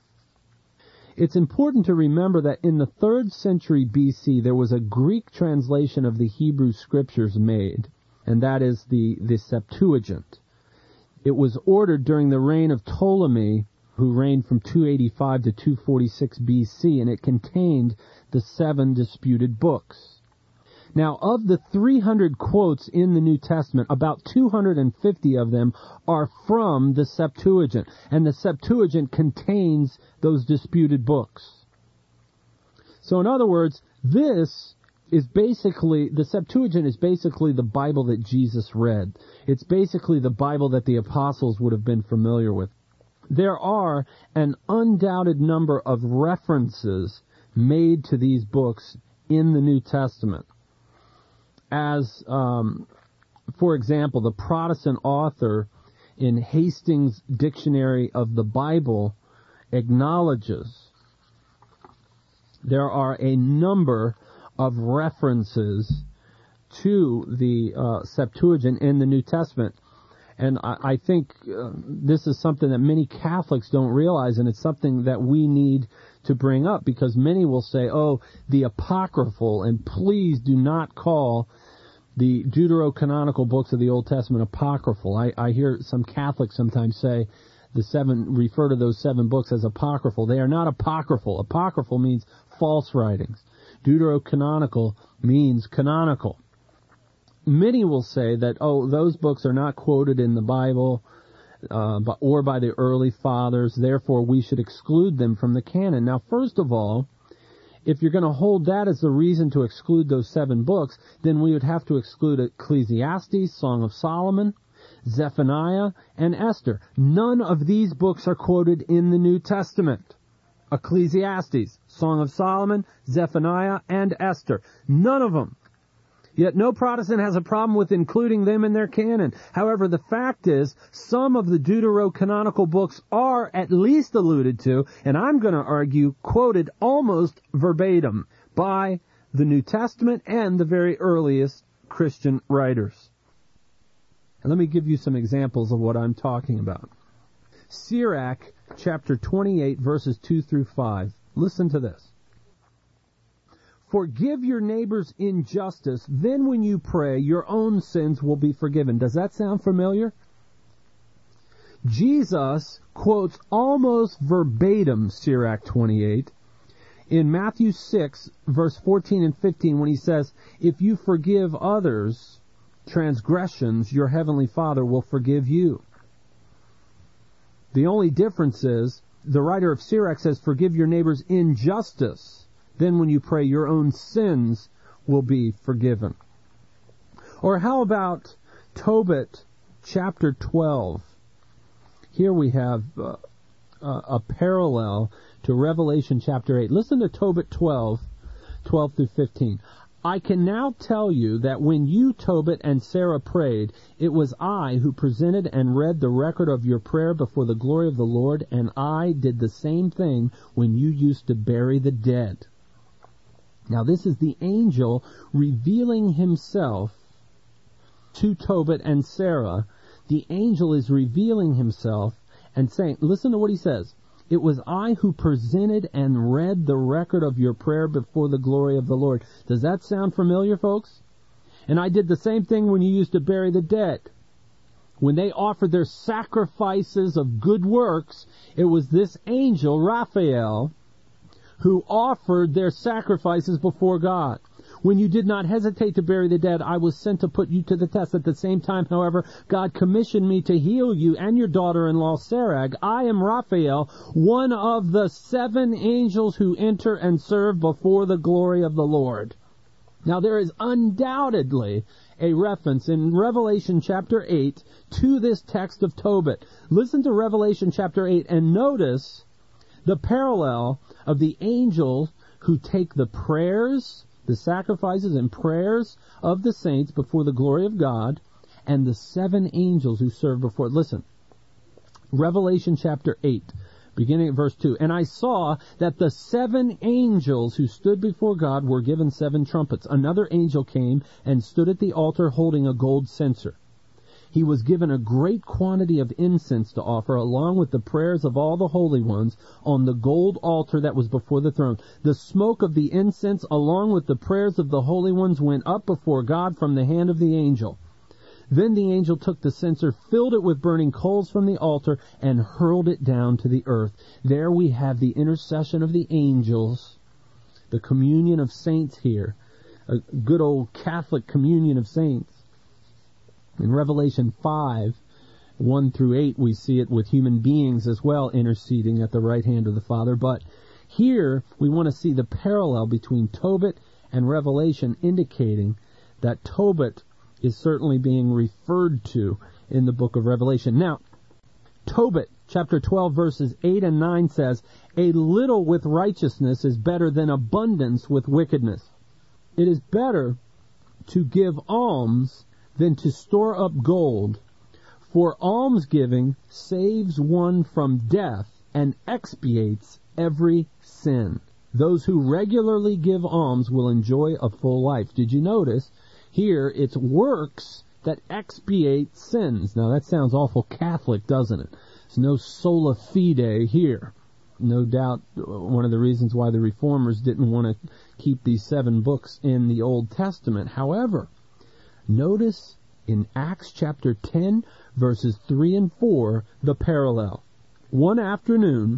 It's important to remember that in the third century B C, there was a Greek translation of the Hebrew Scriptures made, and that is the, the Septuagint. It was ordered during the reign of Ptolemy, who reigned from two eighty-five to two forty-six B C, and it contained the seven disputed books. Now, of the three hundred quotes in the New Testament, about two hundred fifty of them are from the Septuagint, and the Septuagint contains those disputed books. So in other words, this is basically, the Septuagint is basically the Bible that Jesus read. It's basically the Bible that the apostles would have been familiar with. There are an undoubted number of references made to these books in the New Testament. As, um, for example, the Protestant author in Hastings' Dictionary of the Bible acknowledges there are a number of references to the uh, Septuagint in the New Testament. And I, I think uh, this is something that many Catholics don't realize, and it's something that we need to bring up, because many will say, oh, the apocryphal, and please do not call the deuterocanonical books of the Old Testament apocryphal. I, I hear some Catholics sometimes say the seven, refer to those seven books as apocryphal. They are not apocryphal. Apocryphal means false writings. Deuterocanonical means canonical. Many will say that, oh, those books are not quoted in the Bible uh, or by the early fathers, therefore we should exclude them from the canon. Now, first of all, if you're going to hold that as the reason to exclude those seven books, then we would have to exclude Ecclesiastes, Song of Solomon, Zephaniah, and Esther. None of these books are quoted in the New Testament. Ecclesiastes, Song of Solomon, Zephaniah, and Esther. None of them. Yet no Protestant has a problem with including them in their canon. However, the fact is, some of the deuterocanonical books are at least alluded to, and I'm going to argue quoted almost verbatim by the New Testament and the very earliest Christian writers. And let me give you some examples of what I'm talking about. Sirach, chapter twenty-eight, verses two through five. Listen to this. Forgive your neighbor's injustice, then when you pray, your own sins will be forgiven. Does that sound familiar? Jesus quotes almost verbatim Sirach twenty-eight in Matthew six, verse fourteen and fifteen, when he says, if you forgive others transgressions, your heavenly Father will forgive you. The only difference is, the writer of Sirach says, forgive your neighbor's injustice. Then when you pray, your own sins will be forgiven. Or how about Tobit chapter twelve? Here we have uh, a parallel to Revelation chapter eight. Listen to Tobit twelve, twelve through fifteen. I can now tell you that when you, Tobit, and Sarah prayed, it was I who presented and read the record of your prayer before the glory of the Lord, and I did the same thing when you used to bury the dead. Now this is the angel revealing himself to Tobit and Sarah. The angel is revealing himself and saying, listen to what he says. It was I who presented and read the record of your prayer before the glory of the Lord. Does that sound familiar, folks? And I did the same thing when you used to bury the dead. When they offered their sacrifices of good works, it was this angel, Raphael, who offered their sacrifices before God. When you did not hesitate to bury the dead, I was sent to put you to the test. At the same time, however, God commissioned me to heal you and your daughter-in-law, Sarag. I am Raphael, one of the seven angels who enter and serve before the glory of the Lord. Now, there is undoubtedly a reference in Revelation chapter eight to this text of Tobit. Listen to Revelation chapter eight and notice the parallel of the angels who take the prayers, the sacrifices and prayers of the saints before the glory of God, and the seven angels who serve before it. Listen, Revelation chapter eight, beginning at verse two. And I saw that the seven angels who stood before God were given seven trumpets. Another angel came and stood at the altar holding a gold censer. He was given a great quantity of incense to offer, along with the prayers of all the holy ones, on the gold altar that was before the throne. The smoke of the incense, along with the prayers of the holy ones, went up before God from the hand of the angel. Then the angel took the censer, filled it with burning coals from the altar, and hurled it down to the earth. There we have the intercession of the angels, the communion of saints here, a good old Catholic communion of saints. In Revelation five, one through eight, we see it with human beings as well interceding at the right hand of the Father. But here we want to see the parallel between Tobit and Revelation, indicating that Tobit is certainly being referred to in the book of Revelation. Now, Tobit, chapter twelve, verses eight and nine says, a little with righteousness is better than abundance with wickedness. It is better to give alms than to store up gold, for almsgiving saves one from death and expiates every sin. Those who regularly give alms will enjoy a full life. Did you notice? Here it's works that expiate sins. Now that sounds awful Catholic, doesn't it? There's no sola fide here. No doubt one of the reasons why the Reformers didn't want to keep these seven books in the Old Testament. However, notice in Acts chapter ten, verses three and four, the parallel. One afternoon,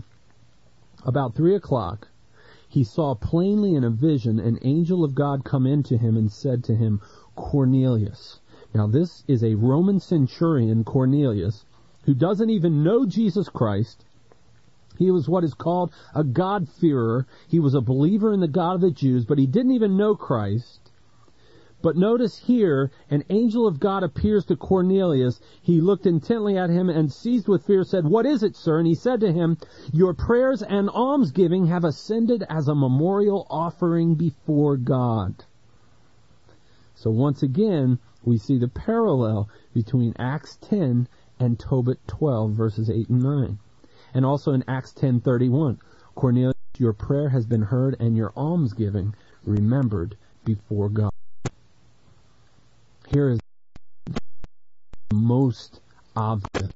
about three o'clock, he saw plainly in a vision an angel of God come into him and said to him, Cornelius. Now this is a Roman centurion, Cornelius, who doesn't even know Jesus Christ. He was what is called a God-fearer. He was a believer in the God of the Jews, but he didn't even know Christ. But notice here, an angel of God appears to Cornelius. He looked intently at him and, seized with fear, said, What is it, sir? And he said to him, Your prayers and almsgiving have ascended as a memorial offering before God. So once again, we see the parallel between Acts ten and Tobit twelve, verses eight and nine. And also in Acts ten thirty-one, Cornelius, your prayer has been heard and your almsgiving remembered before God. Here is the most obvious.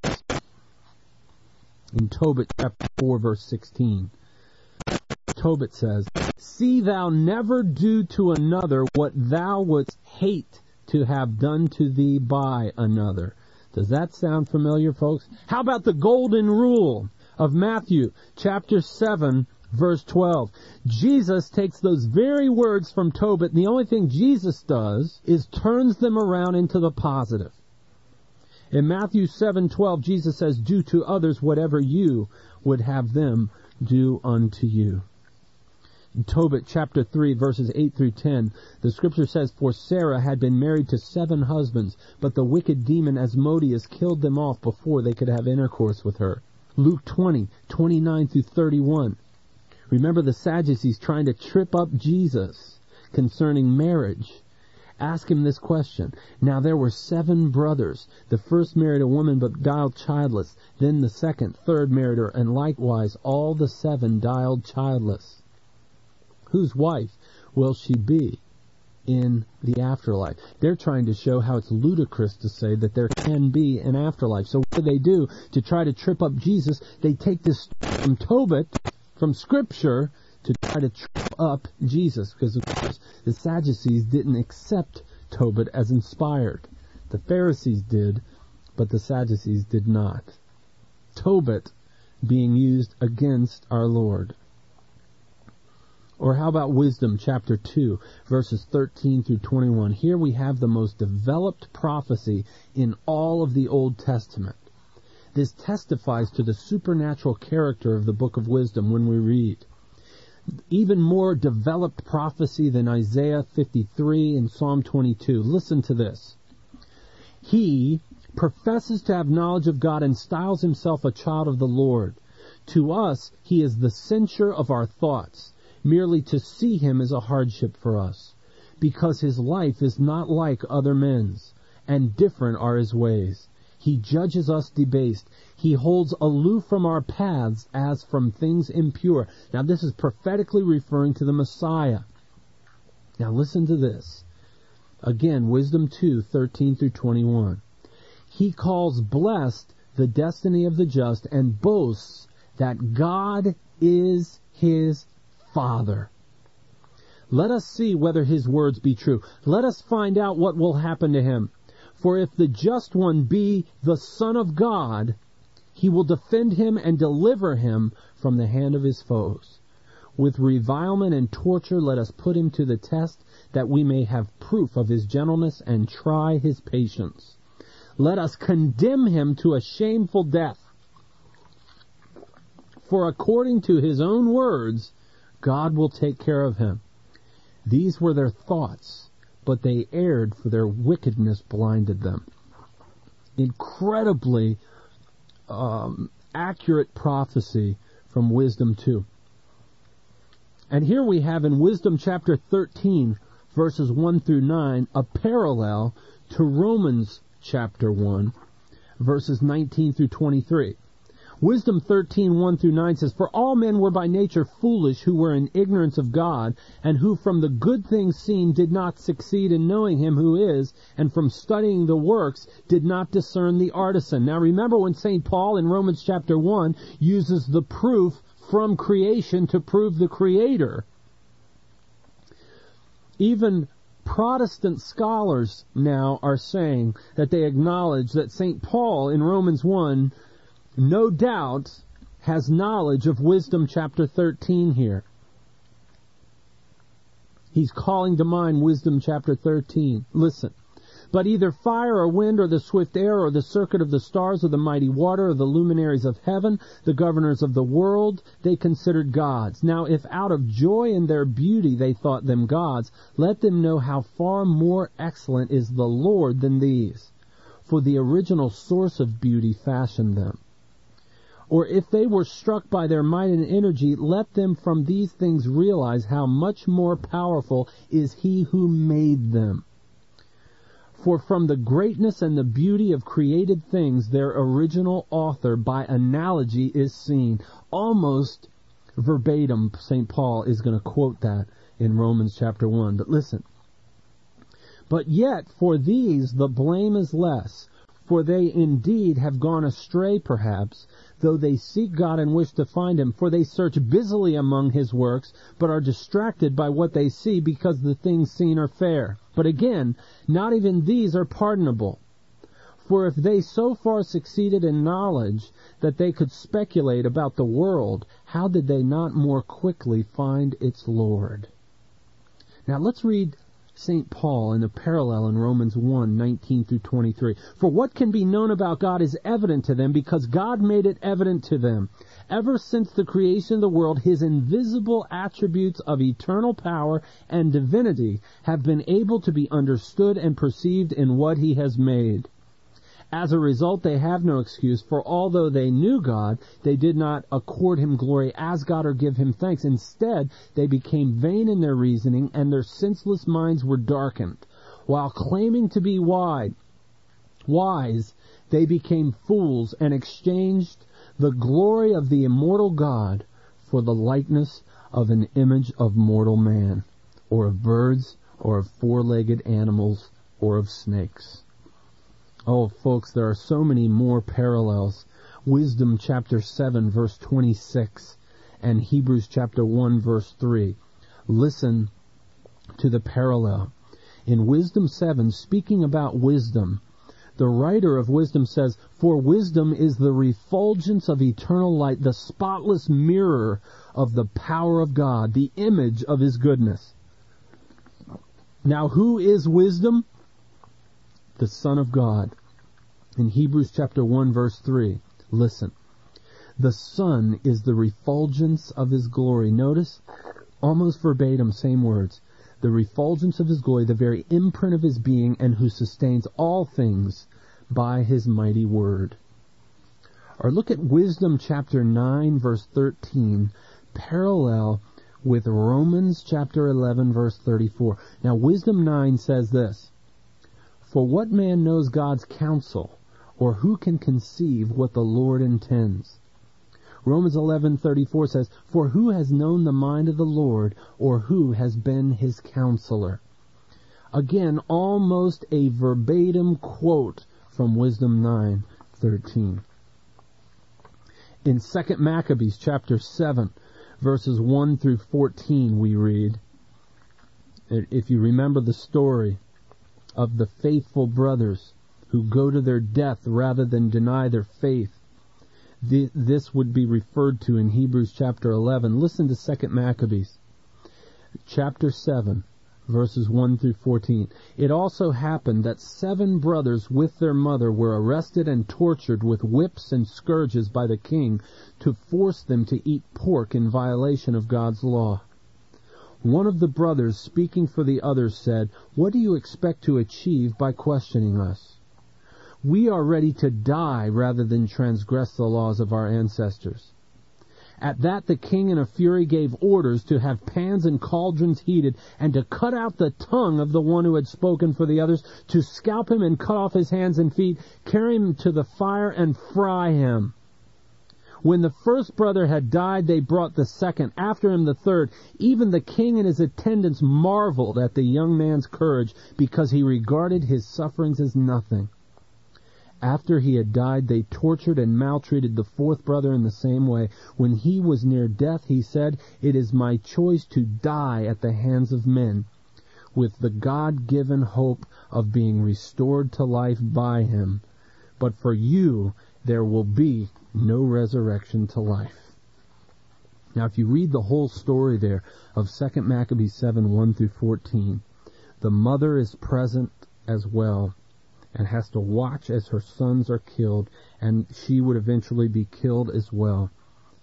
In Tobit chapter four, verse sixteen, Tobit says, see thou never do to another what thou wouldst hate to have done to thee by another. Does that sound familiar, folks? How about the golden rule of Matthew chapter seven, verse twelve? Jesus takes those very words from Tobit, and the only thing Jesus does is turns them around into the positive. In Matthew seven twelve, Jesus says, do to others whatever you would have them do unto you. In Tobit chapter three, verses eight through ten, the scripture says, for Sarah had been married to seven husbands, but the wicked demon Asmodeus killed them off before they could have intercourse with her. Luke twenty, twenty-nine through thirty-one. Remember the Sadducees trying to trip up Jesus concerning marriage. Ask him this question. Now there were seven brothers. The first married a woman but died childless. Then the second, third married her, and likewise all the seven died childless. Whose wife will she be in the afterlife? They're trying to show how it's ludicrous to say that there can be an afterlife. So what do they do to try to trip up Jesus? They take this from Tobit, from Scripture, to try to trip up Jesus, because of course the Sadducees didn't accept Tobit as inspired. The Pharisees did, but the Sadducees did not. Tobit being used against our Lord. Or how about Wisdom chapter two, verses thirteen through twenty-one? Here we have the most developed prophecy in all of the Old Testament. This testifies to the supernatural character of the book of Wisdom when we read. Even more developed prophecy than Isaiah fifty-three and Psalm twenty-two. Listen to this. He professes to have knowledge of God and styles himself a child of the Lord. To us, he is the censure of our thoughts. Merely to see him is a hardship for us, because his life is not like other men's, and different are his ways. He judges us debased. He holds aloof from our paths as from things impure. Now this is prophetically referring to the Messiah. Now listen to this. Again, Wisdom two, thirteen through twenty-one. He calls blessed the destiny of the just and boasts that God is his Father. Let us see whether his words be true. Let us find out what will happen to him. For if the just one be the Son of God, he will defend him and deliver him from the hand of his foes. With revilement and torture let us put him to the test, that we may have proof of his gentleness and try his patience. Let us condemn him to a shameful death. For according to his own words, God will take care of him. These were their thoughts, but they erred, for their wickedness blinded them. Incredibly um, accurate prophecy from Wisdom two. And here we have in Wisdom chapter thirteen, verses one through nine, a parallel to Romans chapter one, verses nineteen through twenty-three. Wisdom thirteen, one through nine says, For all men were by nature foolish, who were in ignorance of God, and who from the good things seen did not succeed in knowing him who is, and from studying the works did not discern the artisan. Now remember when Saint Paul in Romans chapter one uses the proof from creation to prove the Creator. Even Protestant scholars now are saying that they acknowledge that Saint Paul in Romans one no doubt has knowledge of Wisdom chapter thirteen here. He's calling to mind Wisdom chapter thirteen. Listen. But either fire or wind or the swift air or the circuit of the stars or the mighty water or the luminaries of heaven, the governors of the world, they considered gods. Now if out of joy in their beauty they thought them gods, let them know how far more excellent is the Lord than these. For the original source of beauty fashioned them. Or if they were struck by their might and energy, let them from these things realize how much more powerful is he who made them. For from the greatness and the beauty of created things, their original author, by analogy, is seen. Almost verbatim, Saint Paul is going to quote that in Romans chapter one. But listen. But yet, for these the blame is less, for they indeed have gone astray perhaps, though they seek God and wish to find Him. For they search busily among His works, but are distracted by what they see, because the things seen are fair. But again, not even these are pardonable. For if they so far succeeded in knowledge that they could speculate about the world, how did they not more quickly find its Lord? Now let's read Saint Paul in a parallel in Romans one, nineteen through twenty-three. For what can be known about God is evident to them, because God made it evident to them. Ever since the creation of the world, His invisible attributes of eternal power and divinity have been able to be understood and perceived in what He has made. As a result, they have no excuse, for although they knew God, they did not accord Him glory as God or give Him thanks. Instead, they became vain in their reasoning, and their senseless minds were darkened. While claiming to be wise, wise, they became fools and exchanged the glory of the immortal God for the likeness of an image of mortal man, or of birds, or of four-legged animals, or of snakes. Oh, folks, there are so many more parallels. Wisdom chapter seven, verse twenty-six, and Hebrews chapter one, verse three. Listen to the parallel. In Wisdom seven, speaking about wisdom, the writer of Wisdom says, For wisdom is the refulgence of eternal light, the spotless mirror of the power of God, the image of His goodness. Now, who is wisdom? The Son of God. In Hebrews chapter one, verse three, listen. The Son is the refulgence of His glory. Notice, almost verbatim, same words. The refulgence of His glory, the very imprint of His being, and who sustains all things by His mighty word. Or look at Wisdom chapter nine, verse thirteen, parallel with Romans chapter eleven, verse thirty-four. Now, Wisdom nine says this, For what man knows God's counsel, or who can conceive what the Lord intends? Romans eleven thirty-four says, For who has known the mind of the Lord, or who has been His counselor? Again, almost a verbatim quote from Wisdom nine thirteen. In Second Maccabees chapter seven, verses one through fourteen, we read, if you remember the story of the faithful brothers who go to their death rather than deny their faith, this would be referred to in Hebrews chapter eleven. Listen to Second Maccabees chapter seven, verses one through fourteen. It also happened that seven brothers with their mother were arrested and tortured with whips and scourges by the king to force them to eat pork in violation of God's law. One of the brothers, speaking for the others, said, What do you expect to achieve by questioning us? We are ready to die rather than transgress the laws of our ancestors. At that the king in a fury gave orders to have pans and cauldrons heated, and to cut out the tongue of the one who had spoken for the others, to scalp him and cut off his hands and feet, carry him to the fire and fry him. When the first brother had died, they brought the second, after him the third. Even the king and his attendants marveled at the young man's courage, because he regarded his sufferings as nothing. After he had died, they tortured and maltreated the fourth brother in the same way. When he was near death, he said, It is my choice to die at the hands of men, with the God-given hope of being restored to life by him. But for you, there will be no resurrection to life. Now, if you read the whole story there of Second Maccabees seven, one through fourteen, the mother is present as well, and has to watch as her sons are killed, and she would eventually be killed as well.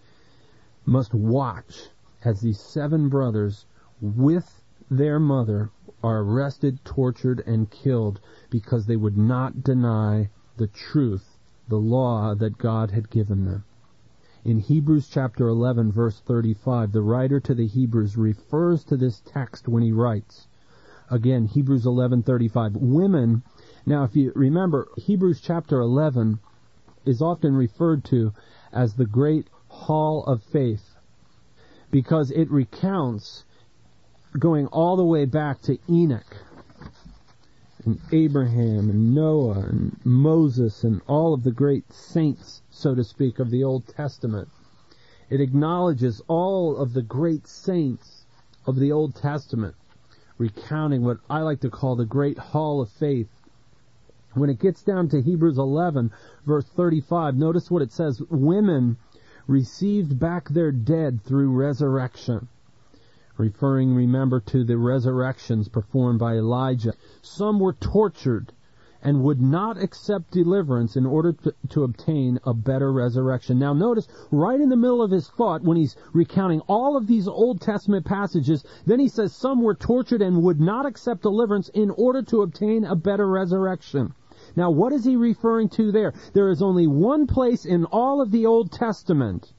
Must watch as these seven brothers with their mother are arrested, tortured, and killed because they would not deny the truth, the law that God had given them. In Hebrews chapter eleven, verse thirty-five, the writer to the Hebrews refers to this text when he writes, again, Hebrews eleven thirty-five, Women Now, if you remember, Hebrews chapter eleven is often referred to as the Great Hall of Faith because it recounts going all the way back to Enoch and Abraham and Noah and Moses and all of the great saints, so to speak, of the Old Testament. It acknowledges all of the great saints of the Old Testament, recounting what I like to call the Great Hall of Faith. When it gets down to Hebrews eleven, verse thirty-five, notice what it says. Women received back their dead through resurrection. Referring, remember, to the resurrections performed by Elijah. Some were tortured and would not accept deliverance in order to, to obtain a better resurrection. Now notice, right in the middle of his thought, when he's recounting all of these Old Testament passages, then he says some were tortured and would not accept deliverance in order to obtain a better resurrection. Now what is he referring to there? There is only one place in all of the Old Testament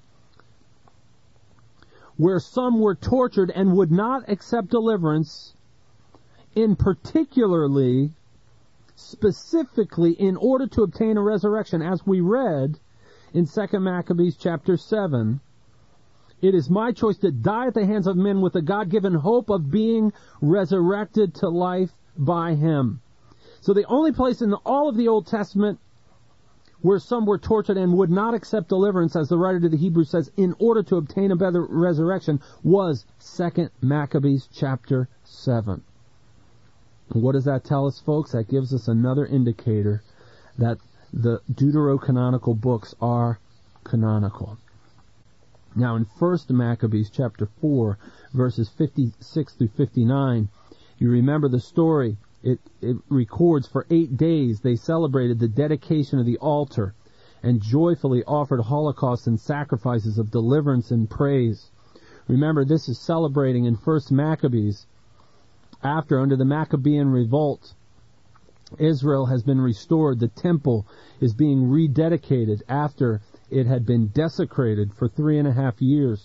where some were tortured and would not accept deliverance, in particularly, specifically, in order to obtain a resurrection. As we read in Second Maccabees chapter seven, it is my choice to die at the hands of men with the God-given hope of being resurrected to life by him. So the only place in all of the Old Testament where some were tortured and would not accept deliverance, as the writer to the Hebrews says, in order to obtain a better resurrection, was Second Maccabees chapter seven. And what does that tell us, folks? That gives us another indicator that the deuterocanonical books are canonical. Now in First Maccabees chapter four, verses fifty-six through fifty-nine, you remember the story. It, it records for eight days they celebrated the dedication of the altar and joyfully offered holocausts and sacrifices of deliverance and praise. Remember, this is celebrating in First Maccabees after, under the Maccabean revolt, Israel has been restored. The temple is being rededicated after it had been desecrated for three and a half years.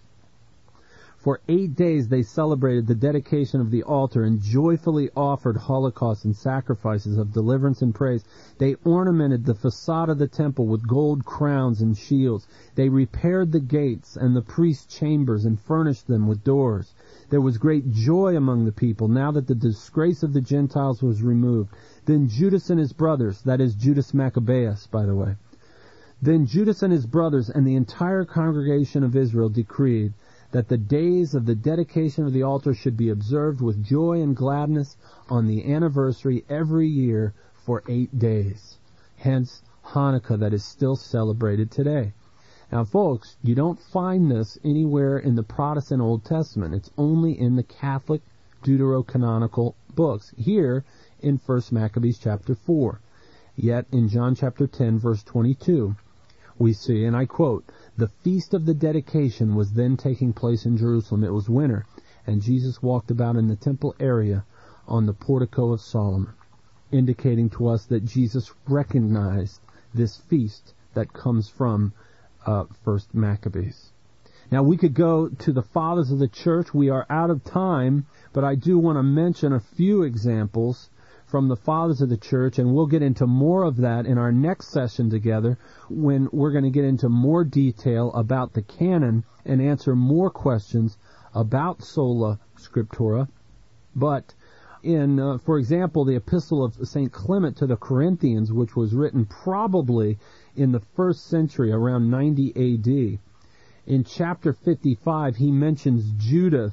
For eight days they celebrated the dedication of the altar and joyfully offered holocausts and sacrifices of deliverance and praise. They ornamented the facade of the temple with gold crowns and shields. They repaired the gates and the priest's chambers and furnished them with doors. There was great joy among the people now that the disgrace of the Gentiles was removed. Then Judas and his brothers, that is Judas Maccabeus, by the way, then Judas and his brothers and the entire congregation of Israel decreed that the days of the dedication of the altar should be observed with joy and gladness on the anniversary every year for eight days. Hence Hanukkah, that is still celebrated today. Now folks, you don't find this anywhere in the Protestant Old Testament. It's only in the Catholic deuterocanonical books, here in First Maccabees chapter four. Yet in John chapter ten, verse twenty-two, we see, and I quote, "The feast of the dedication was then taking place in Jerusalem. It was winter, and Jesus walked about in the temple area on the portico of Solomon," indicating to us that Jesus recognized this feast that comes from uh, First Maccabees. Now we could go to the fathers of the church. We are out of time, but I do want to mention a few examples from the fathers of the church, and we'll get into more of that in our next session together when we're going to get into more detail about the canon and answer more questions about Sola Scriptura. But in, uh, for example, the epistle of Saint Clement to the Corinthians, which was written probably in the first century, around ninety A D, in chapter fifty-five, he mentions Judith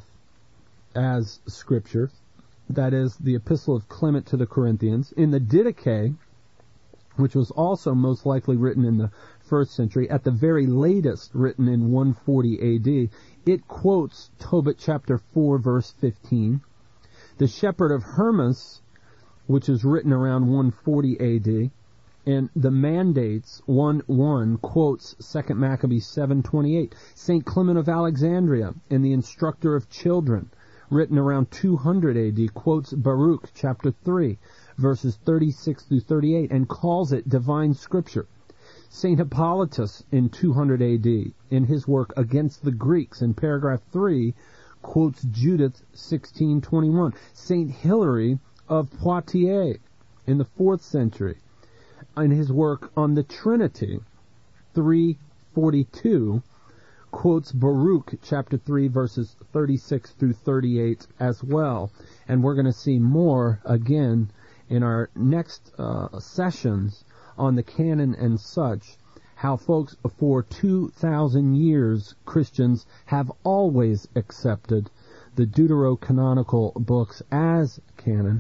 as Scripture. That is, the epistle of Clement to the Corinthians. In the Didache, which was also most likely written in the first century, at the very latest written in one forty A D, it quotes Tobit chapter four, verse fifteen. The Shepherd of Hermas, which is written around one forty A D, and the Mandates, one one, quotes Second Maccabees seven twenty-eight. Saint Clement of Alexandria and the Instructor of Children, written around two hundred A D, quotes Baruch chapter three, verses thirty-six through thirty-eight, and calls it divine scripture. Saint Hippolytus in two hundred A D, in his work Against the Greeks, in paragraph three, quotes Judith sixteen twenty-one. Saint Hilary of Poitiers in the fourth century, in his work on the Trinity, three forty-two, quotes Baruch chapter three, verses thirty-six through thirty-eight as well. And we're going to see more again in our next uh, sessions on the canon and such, how folks for two thousand years, Christians have always accepted the deuterocanonical books as canon.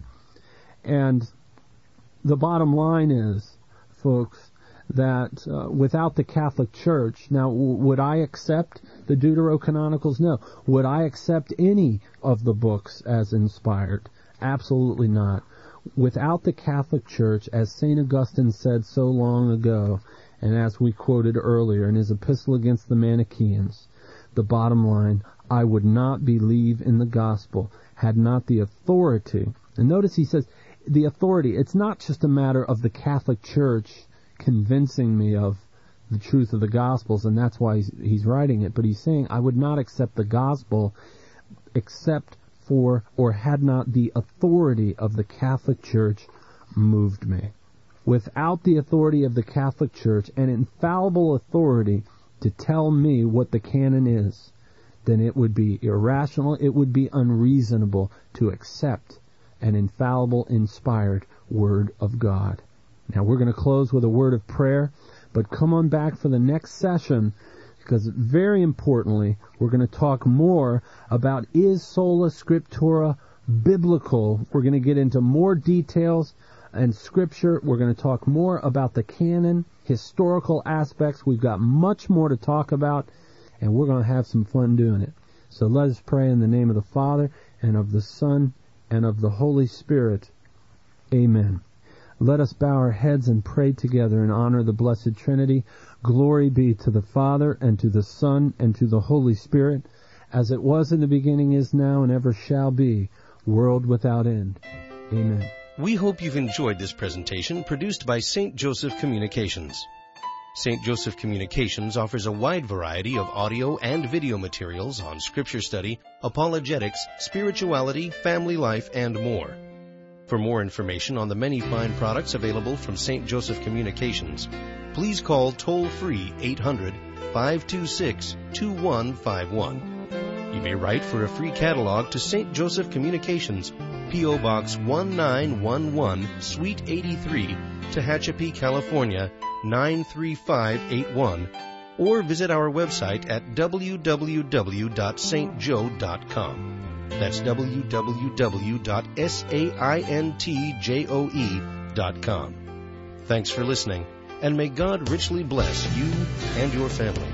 And the bottom line is, folks, that uh, without the Catholic Church, now w- would I accept the deuterocanonicals? No. Would I accept any of the books as inspired? Absolutely not. Without the Catholic Church, as Saint Augustine said so long ago, and as we quoted earlier in his epistle against the Manichaeans, the bottom line, I would not believe in the gospel had not the authority. And notice he says, the authority, it's not just a matter of the Catholic Church convincing me of the truth of the Gospels, and that's why he's, he's writing it, but he's saying, I would not accept the gospel except for, or had not the authority of the Catholic Church moved me. Without the authority of the Catholic Church, an infallible authority to tell me what the canon is, then it would be irrational, it would be unreasonable to accept an infallible, inspired Word of God. Now we're going to close with a word of prayer, but come on back for the next session, because very importantly, we're going to talk more about, is Sola Scriptura biblical? We're going to get into more details and Scripture. We're going to talk more about the canon, historical aspects. We've got much more to talk about, and we're going to have some fun doing it. So let us pray in the name of the Father, and of the Son, and of the Holy Spirit. Amen. Let us bow our heads and pray together and honor the Blessed Trinity. Glory be to the Father, and to the Son, and to the Holy Spirit, as it was in the beginning, is now, and ever shall be, world without end. Amen. We hope you've enjoyed this presentation produced by Saint Joseph Communications. Saint Joseph Communications offers a wide variety of audio and video materials on Scripture study, apologetics, spirituality, family life, and more. For more information on the many fine products available from Saint Joseph Communications, please call toll-free eight hundred, five two six, two one five one. You may write for a free catalog to Saint Joseph Communications, P O Box one nine one one, Suite eighty-three, Tehachapi, California, nine three five eight one, or visit our website at w w w dot s t joe dot com. That's w w w dot saintjoe dot com. Thanks for listening, and may God richly bless you and your family.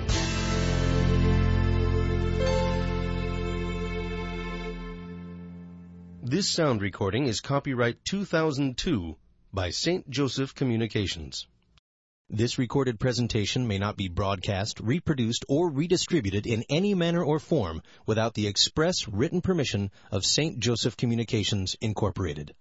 This sound recording is copyright two thousand two by Saint Joseph Communications. This recorded presentation may not be broadcast, reproduced, or redistributed in any manner or form without the express written permission of Saint Joseph Communications, Incorporated.